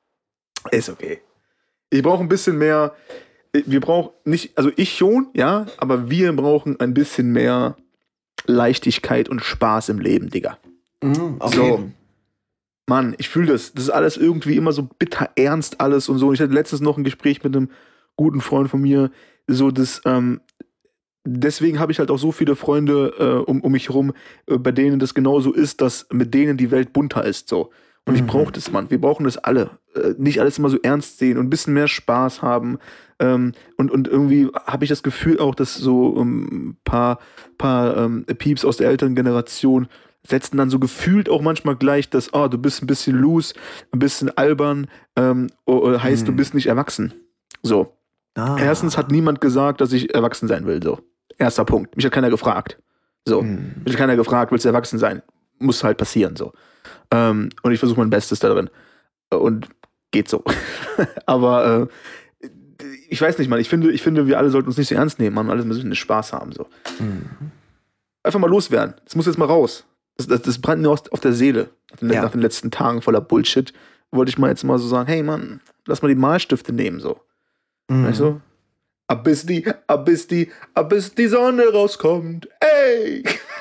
Ich brauche ein bisschen mehr, wir brauchen nicht, also ich schon, ja, aber wir brauchen ein bisschen mehr Leichtigkeit und Spaß im Leben, Digga. Okay. Mann, ich fühle das. Das ist alles irgendwie immer so bitter ernst alles und so. Ich hatte letztens noch ein Gespräch mit einem guten Freund von mir, so das, deswegen habe ich halt auch so viele Freunde um mich herum, bei denen das genauso ist, dass mit denen die Welt bunter ist, so. Und ich brauche das, Mann. Wir brauchen das alle. Nicht alles immer so ernst sehen und ein bisschen mehr Spaß haben. Und irgendwie habe ich das Gefühl auch, dass so ein paar Pieps aus der älteren Generation setzen dann so gefühlt auch manchmal gleich, dass, du bist ein bisschen loose, ein bisschen albern, heißt, du bist nicht erwachsen. So. Erstens hat niemand gesagt, dass ich erwachsen sein will, so. Erster Punkt. Mich hat keiner gefragt. So. Mich hat keiner gefragt, willst du erwachsen sein? Muss halt passieren, so. Und ich versuche mein Bestes da drin. Und geht so. Aber ich weiß nicht, Mann. Ich finde, wir alle sollten uns nicht so ernst nehmen, Mann. Alles müssen wir Spaß haben, so. Einfach mal loswerden. Das muss jetzt mal raus. Das brennt mir auf der Seele. Nach den letzten Tagen voller Bullshit wollte ich mal jetzt mal so sagen, hey, Mann, lass mal die Malstifte nehmen, so. Weißt du? Bis die Sonne rauskommt. Ey!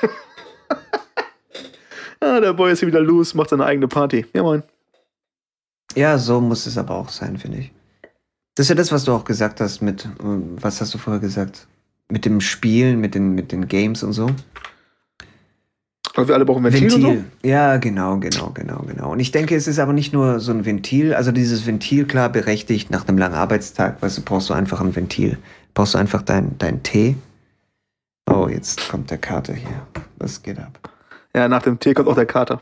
Der Boy ist hier wieder los, macht seine eigene Party. Ja, moin. Ja, so muss es aber auch sein, finde ich. Das ist ja das, was du auch gesagt hast mit, was hast du vorher gesagt? Mit dem Spielen, mit den Games und so. Also wir alle brauchen Ventil und so? Ja, genau. Und ich denke, es ist aber nicht nur so ein Ventil, also dieses Ventil, klar, berechtigt nach einem langen Arbeitstag, weißt du, brauchst du einfach ein Ventil. Brauchst du einfach dein Tee. Oh, jetzt kommt der Kater hier. Was geht ab? Ja, nach dem Tee kommt auch der Kater.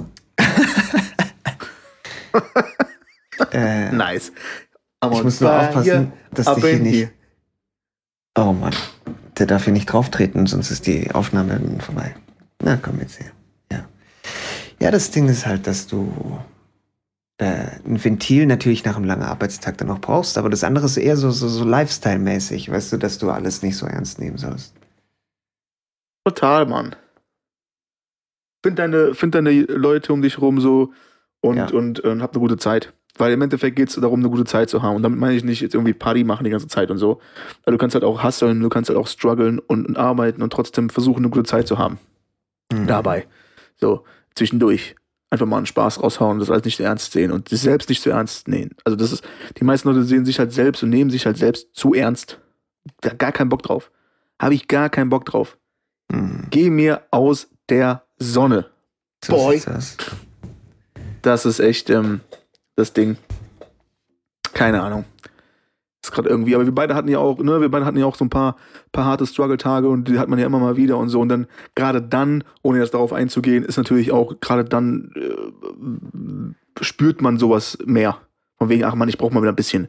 Nice. Ich muss nur aufpassen, dass die hier nicht... Oh Mann, der darf hier nicht drauf treten, sonst ist die Aufnahme vorbei. Na, komm jetzt her. Ja, das Ding ist halt, dass du ein Ventil natürlich nach einem langen Arbeitstag dann auch brauchst, aber das andere ist eher so Lifestyle-mäßig, weißt du, dass du alles nicht so ernst nehmen sollst. Total, Mann. find deine Leute um dich rum so und Ja. hab eine gute Zeit. Weil im Endeffekt geht es darum, eine gute Zeit zu haben. Und damit meine ich nicht jetzt irgendwie Party machen die ganze Zeit und so. Weil du kannst halt auch hustlen, du kannst halt auch strugglen und arbeiten und trotzdem versuchen, eine gute Zeit zu haben. Dabei. So, zwischendurch. Einfach mal einen Spaß raushauen, das alles nicht ernst sehen und sich selbst nicht zu ernst nehmen. Also das ist, die meisten Leute sehen sich halt selbst und nehmen sich halt selbst zu ernst. Da gar keinen Bock drauf. Habe ich gar keinen Bock drauf. Geh mir aus der Sonne. So Boy. ist das. Das ist echt das Ding. Keine Ahnung. Ist gerade irgendwie, aber wir beide hatten ja auch so ein paar harte Struggle-Tage und die hat man ja immer mal wieder und so. Und dann, gerade dann, ohne jetzt darauf einzugehen, ist natürlich auch, gerade dann spürt man sowas mehr. Von wegen, ach man, ich brauche mal wieder ein bisschen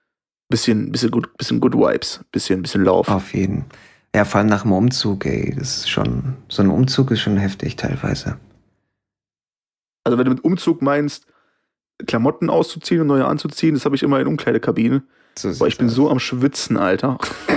Good Vibes, bisschen Lauf. Auf jeden. Ja, vor allem nach dem Umzug, ey. Das ist schon, so ein Umzug ist schon heftig teilweise. Also wenn du mit Umzug meinst, Klamotten auszuziehen und neue anzuziehen, das habe ich immer in Umkleidekabine. So Boah, ich bin sieht's so am Schwitzen, Alter.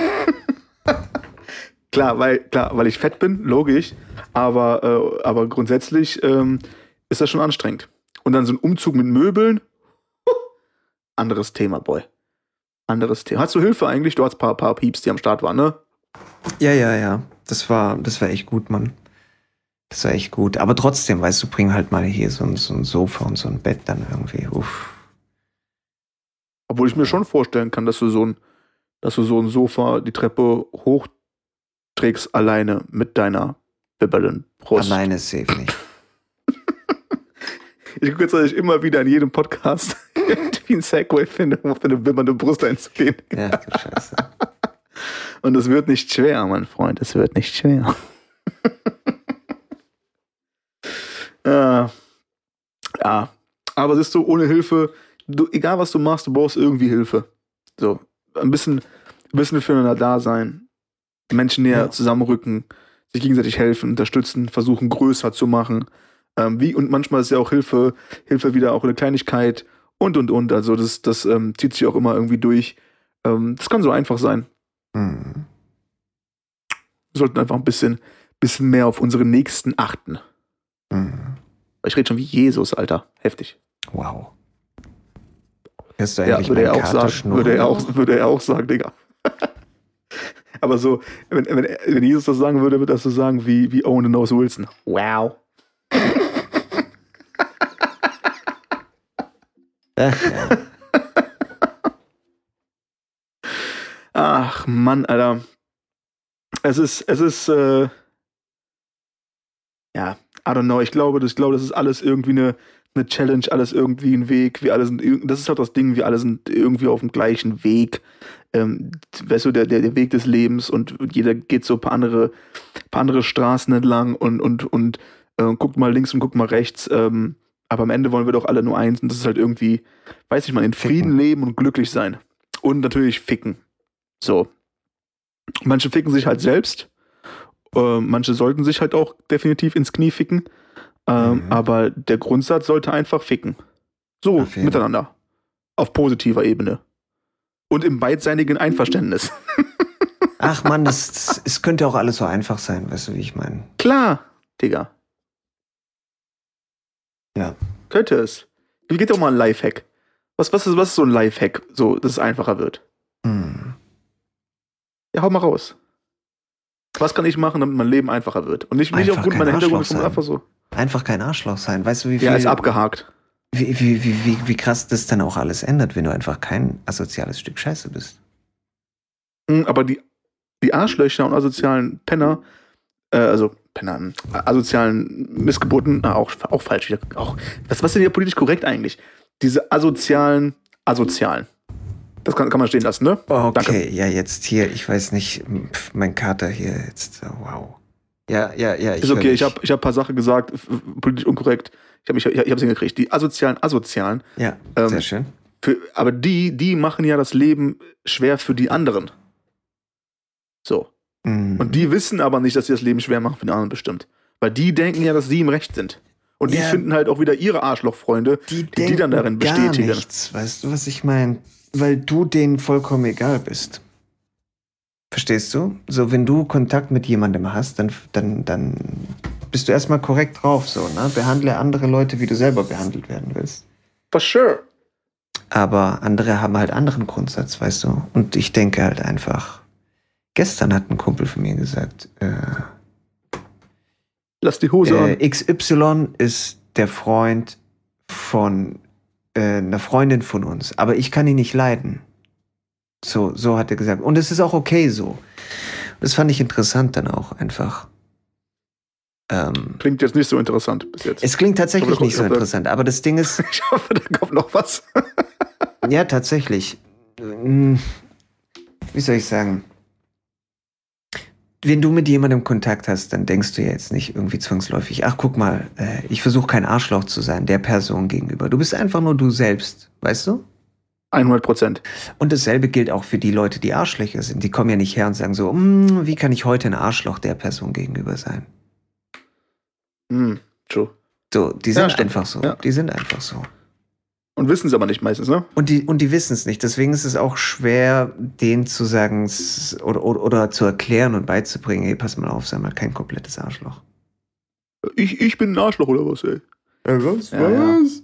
Klar, weil ich fett bin, logisch. Aber grundsätzlich ist das schon anstrengend. Und dann so ein Umzug mit Möbeln. Anderes Thema, Boy. Anderes Thema. Hast du Hilfe eigentlich? Du hast ein paar Pieps, die am Start waren, ne? aus. Ja. Das war echt gut, Mann. Das war echt gut. Aber trotzdem, weißt du, bring halt mal hier so ein Sofa und so ein Bett dann irgendwie. Uff. Obwohl ich mir schon vorstellen kann, dass du so ein Sofa die Treppe hochträgst alleine mit deiner bibbernden Brust. Alleine ist safe nicht. Ich gucke jetzt natürlich immer wieder in jedem Podcast wie ein Segway finde, um auf deine bibbernde Brust einzugehen. Ja, du Scheiße. Und es wird nicht schwer, mein Freund. Es wird nicht schwer. Ja. Aber siehst du, ohne Hilfe, egal was du machst, du brauchst irgendwie Hilfe. So, ein bisschen füreinander da sein, Menschen näher zusammenrücken, sich gegenseitig helfen, unterstützen, versuchen größer zu machen. Und manchmal ist ja auch Hilfe wieder auch eine Kleinigkeit und. Also das zieht sich auch immer irgendwie durch. Das kann so einfach sein. Mhm. Wir sollten einfach ein bisschen mehr auf unsere Nächsten achten. Mhm. Ich rede schon wie Jesus, Alter. Heftig. Wow. Hörst du Ja, eigentlich würde er meinen auch Kater sagen. schnurren? Würde er auch sagen, Digga. Aber so, wenn Jesus das sagen würde das so sagen wie Owen the Nose Wilson. Wow. Ach, ja. Ach, Mann, Alter. Es ist, ja, I don't know. Ich glaube, das ist alles irgendwie eine Challenge, alles irgendwie ein Weg. Wir alle sind, das ist halt das Ding, wir alle sind irgendwie auf dem gleichen Weg. Weißt du, der Weg des Lebens und jeder geht so ein paar andere Straßen entlang und guckt mal links und guckt mal rechts. Aber am Ende wollen wir doch alle nur eins und das ist halt irgendwie, weiß ich mal, in Frieden leben und glücklich sein. Und natürlich ficken. So. Manche ficken sich halt selbst. Manche sollten sich halt auch definitiv ins Knie ficken. Aber der Grundsatz sollte einfach ficken. So, Auf jeden. miteinander. Auf positiver Ebene. Und im beidseitigen Einverständnis. Ach Mann, es könnte auch alles so einfach sein, weißt du, wie ich meine? Klar, Digga. Ja. Könnte es. Geht doch mal ein Lifehack. Was ist so ein Lifehack, so, dass es einfacher wird? Hm. Ja, hau mal raus. Was kann ich machen, damit mein Leben einfacher wird? Und nicht Einfach aufgrund kein meiner Hintergründe, Arschloch sondern einfach so. Einfach kein Arschloch sein. Weißt du, wie viel, Ja, ist abgehakt. wie krass das dann auch alles ändert, wenn du einfach kein asoziales Stück Scheiße bist. Aber die Arschlöcher und asozialen Penner, asozialen Missgeburten, auch falsch wieder. Was ist denn hier politisch korrekt eigentlich? Diese asozialen. Das kann man stehen lassen, ne? Okay, Danke. ja, jetzt hier, ich weiß nicht, mein Kater hier jetzt, wow. Ja, Ist okay, ich hab ein paar Sachen gesagt, politisch unkorrekt. Ich hab's hingekriegt. Die Asozialen. Ja, sehr schön. Aber die machen ja das Leben schwer für die anderen. So. Mhm. Und die wissen aber nicht, dass sie das Leben schwer machen für die anderen bestimmt. Weil die denken ja, dass sie im Recht sind. Und die finden halt auch wieder ihre Arschlochfreunde, die dann darin bestätigen. Gar nichts, weißt du, was ich meine? Weil du denen vollkommen egal bist. Verstehst du? So, wenn du Kontakt mit jemandem hast, dann bist du erstmal korrekt drauf, so, ne? Behandle andere Leute, wie du selber behandelt werden willst. For sure. Aber andere haben halt anderen Grundsatz, weißt du? Und ich denke halt einfach, gestern hat ein Kumpel von mir gesagt, Lass die Hose an. XY ist der Freund von einer Freundin von uns, aber ich kann ihn nicht leiden. So hat er gesagt. Und es ist auch okay so. Das fand ich interessant dann auch einfach. Klingt jetzt nicht so interessant bis jetzt. Es klingt tatsächlich nicht so interessant, aber das Ding ist... Ich hoffe, da kommt noch was. Ja, tatsächlich. Wie soll ich sagen? Wenn du mit jemandem Kontakt hast, dann denkst du ja jetzt nicht irgendwie zwangsläufig, ach guck mal, ich versuche kein Arschloch zu sein, der Person gegenüber. Du bist einfach nur du selbst, weißt du? 100%. Und dasselbe gilt auch für die Leute, die Arschlöcher sind. Die kommen ja nicht her und sagen so, wie kann ich heute ein Arschloch der Person gegenüber sein? True. So, die sind stimmt. einfach so. Ja. Die sind einfach so. Und wissen es aber nicht meistens, ne? Und die wissen es nicht. Deswegen ist es auch schwer, denen zu sagen oder zu erklären und beizubringen, hey, pass mal auf, sei mal kein komplettes Arschloch. Ich bin ein Arschloch oder was, ey? Was? Ja, Was?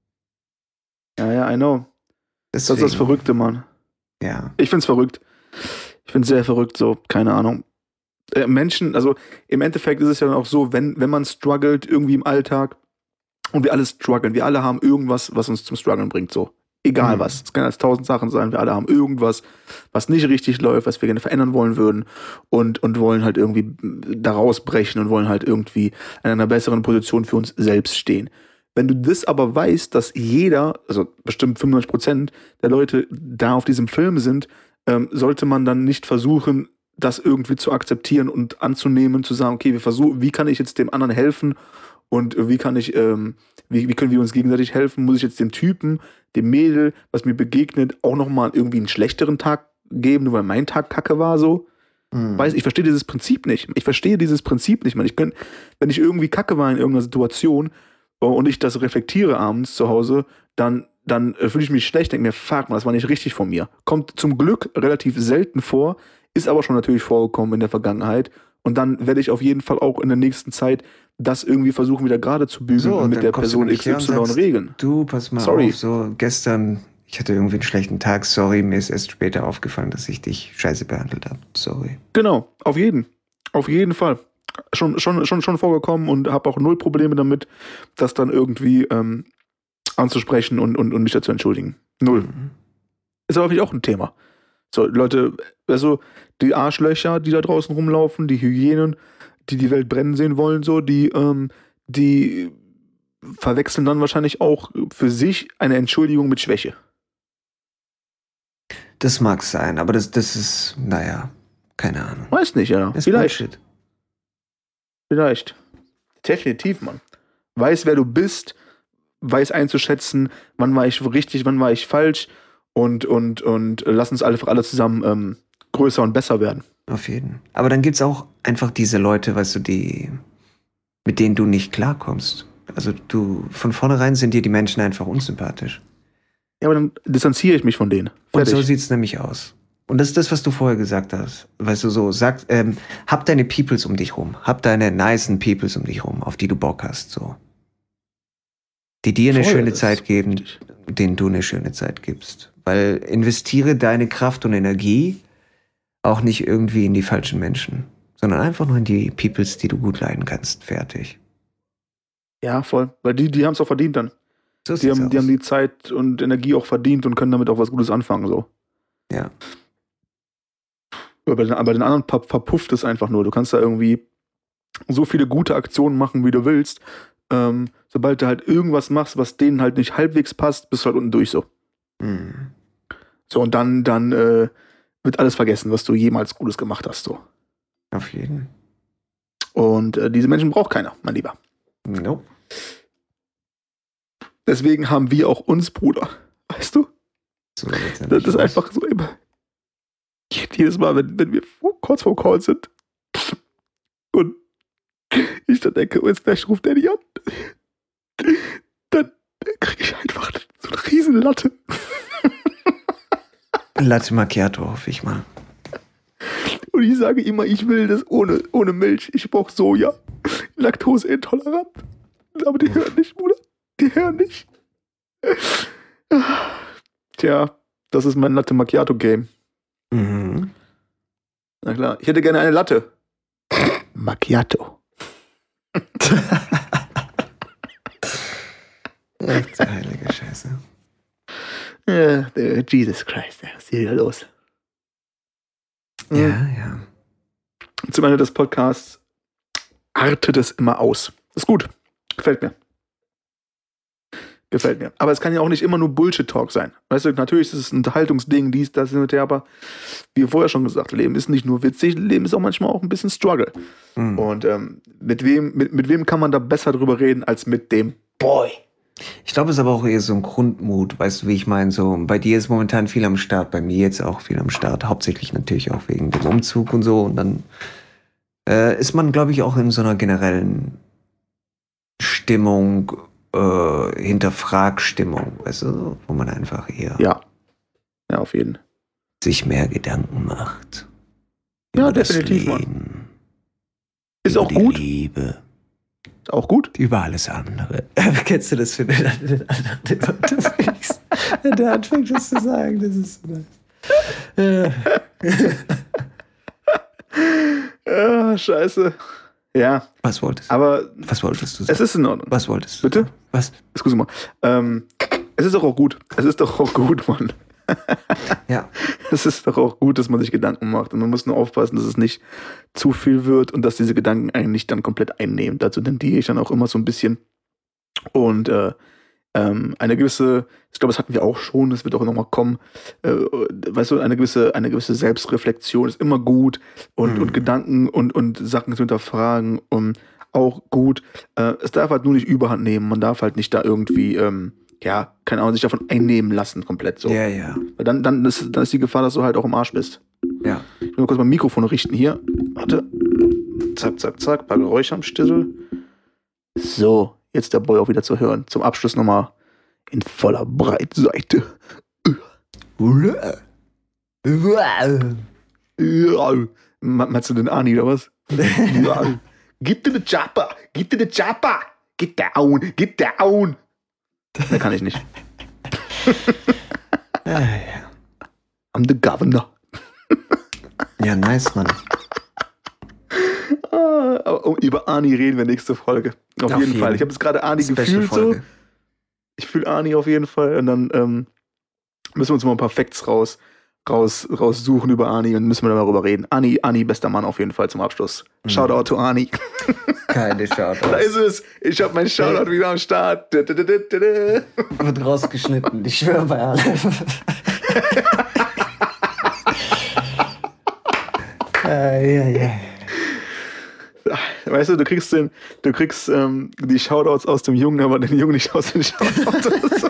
Ja, I know. Das ist das Verrückte, Mann. Ja. Ich find's verrückt. Ich find's sehr verrückt, so, keine Ahnung. Menschen, also im Endeffekt ist es ja dann auch so, wenn man struggelt irgendwie im Alltag und wir alle strugglen, wir alle haben irgendwas, was uns zum Struggeln bringt, so. Egal was. Es kann als 1000 Sachen sein, wir alle haben irgendwas, was nicht richtig läuft, was wir gerne verändern wollen würden und wollen halt irgendwie da rausbrechen und wollen halt irgendwie in einer besseren Position für uns selbst stehen. Wenn du das aber weißt, dass jeder, also bestimmt 95% der Leute da auf diesem Film sind, sollte man dann nicht versuchen, das irgendwie zu akzeptieren und anzunehmen, zu sagen, okay, wie kann ich jetzt dem anderen helfen und wie können wir uns gegenseitig helfen? Muss ich jetzt dem Typen, dem Mädel, was mir begegnet, auch nochmal irgendwie einen schlechteren Tag geben, nur weil mein Tag kacke war, so? Ich verstehe dieses Prinzip nicht. Man. Wenn ich irgendwie kacke war in irgendeiner Situation und ich das reflektiere abends zu Hause, dann fühle ich mich schlecht, denke mir, fuck, man, das war nicht richtig von mir. Kommt zum Glück relativ selten vor, ist aber schon natürlich vorgekommen in der Vergangenheit. Und dann werde ich auf jeden Fall auch in der nächsten Zeit das irgendwie versuchen, wieder gerade zu bügeln und mit der Person XY regeln. Du, pass mal auf, so gestern, ich hatte irgendwie einen schlechten Tag, sorry, mir ist erst später aufgefallen, dass ich dich scheiße behandelt habe. Sorry. Genau, auf jeden Fall. Schon vorgekommen und habe auch null Probleme damit, das dann irgendwie anzusprechen und mich dazu entschuldigen. Null. Ist aber auch ein Thema. So, Leute, also die Arschlöcher, die da draußen rumlaufen, die Hyänen, die Welt brennen sehen wollen, so, die verwechseln dann wahrscheinlich auch für sich eine Entschuldigung mit Schwäche. Das mag sein, aber das ist, naja, keine Ahnung. Weiß nicht, ja. Ist Vielleicht. Bullshit. Vielleicht. Definitiv, Mann. Weiß, wer du bist, weiß einzuschätzen, wann war ich richtig, wann war ich falsch und lass uns alle zusammen größer und besser werden. Auf jeden. Aber dann gibt's auch einfach diese Leute, weißt du, mit denen du nicht klarkommst. Also von vornherein sind dir die Menschen einfach unsympathisch. Ja, aber dann distanziere ich mich von denen. Fertig. Und so sieht's nämlich aus. Und das ist das, was du vorher gesagt hast. Weißt du, so, hab deine Peoples um dich rum. Hab deine nicen Peoples um dich rum, auf die du Bock hast, so. Die dir eine schöne Zeit geben, denen du eine schöne Zeit gibst. Weil investiere deine Kraft und Energie auch nicht irgendwie in die falschen Menschen, sondern einfach nur in die Peoples, die du gut leiden kannst. Fertig. Ja, voll. Weil die haben es auch verdient dann. So die haben die Zeit und Energie auch verdient und können damit auch was Gutes anfangen, so. Ja. Aber bei den anderen verpufft es einfach nur. Du kannst da irgendwie so viele gute Aktionen machen, wie du willst. Sobald du halt irgendwas machst, was denen halt nicht halbwegs passt, bist du halt unten durch so. So, und dann wird alles vergessen, was du jemals Gutes gemacht hast, so. Auf jeden. Und diese Menschen braucht keiner, mein Lieber. Nope. Deswegen haben wir auch uns, Bruder. Weißt du? So, das ist einfach so immer. Jedes Mal, wenn wir kurz vor Call sind und ich dann denke, jetzt gleich ruft Danny an, dann kriege ich einfach so eine riesen Latte. Latte Macchiato, hoffe ich mal. Und ich sage immer, ich will das ohne Milch. Ich brauche Soja. Laktoseintolerant. Aber die hören nicht, Bruder. Die hören nicht. Tja, das ist mein Latte Macchiato Game. Mhm. Na klar, ich hätte gerne eine Latte. Macchiato. Echt heilige Scheiße. Jesus Christ, was ist hier wieder los? Ja. Zum Ende des Podcasts artet es immer aus. Ist gut. Gefällt mir. Aber es kann ja auch nicht immer nur Bullshit-Talk sein. Weißt du, natürlich ist es ein Unterhaltungsding, dies, das, aber wie vorher schon gesagt, Leben ist nicht nur witzig, Leben ist auch manchmal auch ein bisschen Struggle. Mhm. Und mit wem kann man da besser drüber reden als mit dem Boy? Ich glaube, es ist aber auch eher so ein Grundmut, weißt du, wie ich meine, so, bei dir ist momentan viel am Start, bei mir jetzt auch viel am Start, hauptsächlich natürlich auch wegen dem Umzug und so, und dann ist man, glaube ich, auch in so einer generellen Stimmung, Hinterfragstimmung, weißt du, wo man einfach eher Ja, auf jeden Fall. sich mehr Gedanken macht. Ja, Über das definitiv, Mann. Leben, Ist über auch die gut. Liebe, Ist auch gut. über alles andere. Kennst du das für den anderen, wenn der anfängt, das zu sagen? Das ist so nice. Scheiße. Ja, Was wolltest aber du sagen? es ist in Ordnung. Was wolltest du Bitte? sagen? Was? Excuse mal. Es ist doch auch gut. Es ist doch auch gut, Mann. Ja. Es ist doch auch gut, dass man sich Gedanken macht. Und man muss nur aufpassen, dass es nicht zu viel wird und dass diese Gedanken einen nicht dann komplett einnehmen. Dazu tendiere ich dann auch immer so ein bisschen. Und eine gewisse, ich glaube, das hatten wir auch schon, das wird auch nochmal kommen, weißt du, eine gewisse Selbstreflexion ist immer gut und Gedanken und Sachen zu hinterfragen auch gut. Es darf halt nur nicht Überhand nehmen, man darf halt nicht da irgendwie, keine Ahnung, sich davon einnehmen lassen komplett so. Ja. Weil dann ist die Gefahr, dass du halt auch im Arsch bist. Ja. Ich will mal kurz mein Mikrofon richten hier. Warte. Zack, paar Geräusche am Stissel. So, jetzt der Boy auch wieder zu hören. Zum Abschluss nochmal in voller Breitseite. Ja. Meinst du den Ani oder was? Ja. Gib dir den Chopper! Get down! Da kann ich nicht. I'm the governor. Ja, nice, Mann. Über Ani reden wir nächste Folge. Auf jeden Fall. Ich habe jetzt gerade Ani gefühlt so. Ich fühle Ani auf jeden Fall. Und dann müssen wir uns mal ein paar Facts raussuchen über Ani und müssen wir darüber reden. Ani, bester Mann auf jeden Fall zum Abschluss. Shoutout to Ani. Keine Shoutout. Da ist es. Ich habe meinen Shoutout wieder am Start. Wird rausgeschnitten. Ich schwöre bei allem. Ja. Weißt du, du kriegst die Shoutouts aus dem Jungen, aber den Jungen nicht aus den Shoutouts.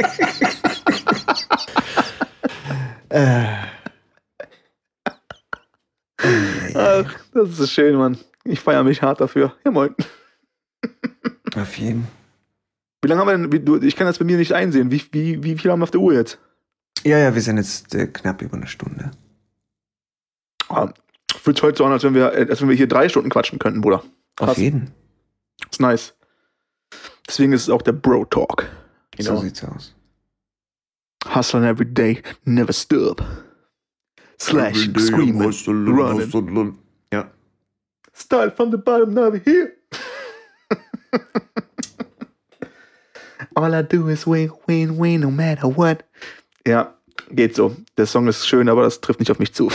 Ach, das ist so schön, Mann. Ich feiere mich hart dafür. Ja, moin. Auf jeden. Wie lange haben wir denn? Ich kann das bei mir nicht einsehen. Wie viel haben wir auf der Uhr jetzt? Ja, wir sind jetzt knapp über eine Stunde. Fühlt sich heute so an, als wenn wir hier 3 Stunden quatschen könnten, Bruder. Krass. Auf jeden. Ist nice. Deswegen ist es auch der Bro-Talk. So sieht's aus. Hustling every day, never stop. Slash, screaming, running. Ja. Style from the bottom, now we're here. All I do is win, no matter what. Ja, geht so. Der Song ist schön, aber das trifft nicht auf mich zu.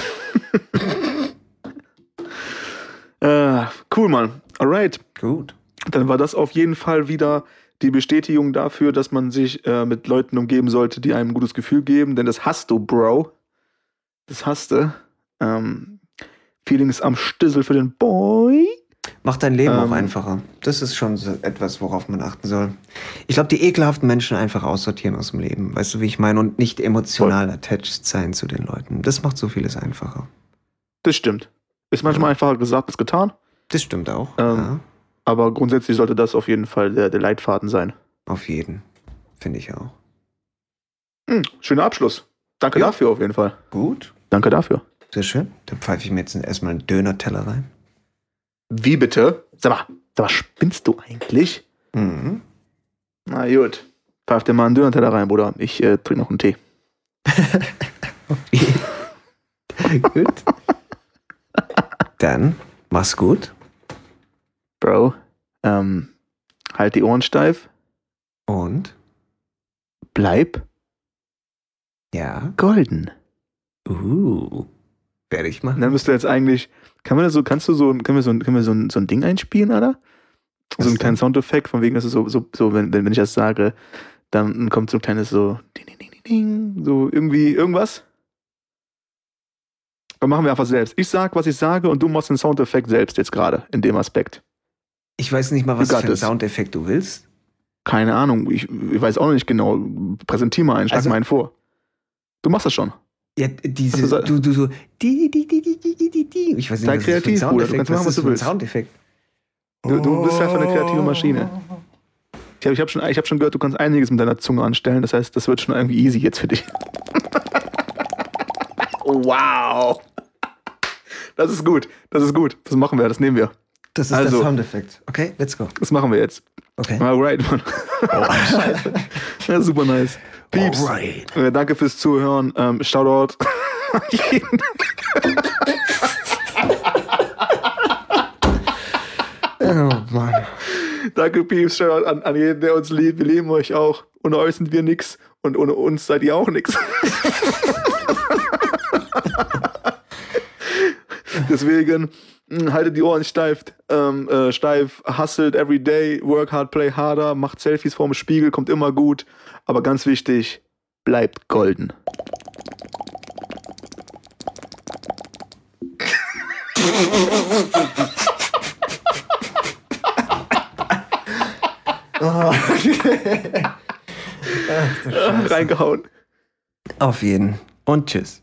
Cool, Mann. Alright. Gut. Dann war das auf jeden Fall wieder die Bestätigung dafür, dass man sich mit Leuten umgeben sollte, die einem ein gutes Gefühl geben. Denn das hast du, Bro. Das hast du. Feelings am Stissel für den Boy. Macht dein Leben auch einfacher. Das ist schon so etwas, worauf man achten soll. Ich glaube, die ekelhaften Menschen einfach aussortieren aus dem Leben. Weißt du, wie ich meine? Und nicht emotional attached sein zu den Leuten. Das macht so vieles einfacher. Das stimmt. Ist manchmal einfacher gesagt als getan. Das stimmt auch. Aber grundsätzlich sollte das auf jeden Fall der Leitfaden sein. Auf jeden. Finde ich auch. Schöner Abschluss. Danke dafür auf jeden Fall. Gut. Danke dafür. Sehr schön. Dann pfeife ich mir jetzt erstmal einen Döner-Teller rein. Wie bitte? Sag mal. Was spinnst du eigentlich? Mhm. Na gut. Pfeif dir mal einen Döner-Teller rein, Bruder. Ich trinke noch einen Tee. Gut. Dann, mach's gut. Bro, halt die Ohren steif. Und? Bleib Ja. golden. Werde ich machen. Dann müsst du jetzt eigentlich, können wir so ein Ding einspielen, oder? So einen kleinen Soundeffekt, von wegen, dass es so, wenn ich das sage, dann kommt so ein kleines so, ding, ding, ding, ding, so irgendwie irgendwas. Dann machen wir einfach selbst. Ich sag, was ich sage, und du machst den Soundeffekt selbst jetzt gerade, in dem Aspekt. Ich weiß nicht mal, was You für got einen this. Soundeffekt du willst. Keine Ahnung, ich weiß auch noch nicht genau. Präsentier mal einen, schlag Also- mal einen vor. Du machst das schon. Ja, diese, du so, die. Ich weiß nicht, Sei was das für ein kreativ, Bruder. Du Soundeffekt. kannst machen, was ist du für ein willst. Soundeffekt? Du bist einfach eine kreative Maschine. Ich hab schon gehört, du kannst einiges mit deiner Zunge anstellen. Das heißt, das wird schon irgendwie easy jetzt für dich. Wow. Das ist gut. Das Das machen wir. Das nehmen wir. Das ist Also- der Soundeffekt. Okay, let's go. Das machen wir jetzt. Okay. Alright, Mann. Scheiße. Ja, super nice. Pieps. Alright. Danke fürs Zuhören. Shoutout. Oh Mann. Danke, Pieps. Shoutout an jeden, der uns liebt. Wir lieben euch auch. Ohne euch sind wir nix. Und ohne uns seid ihr auch nix. Deswegen haltet die Ohren steif, hustelt every day, work hard, play harder, macht Selfies vorm Spiegel, kommt immer gut. Aber ganz wichtig, bleibt golden. Reingehauen. Auf jeden. Und tschüss.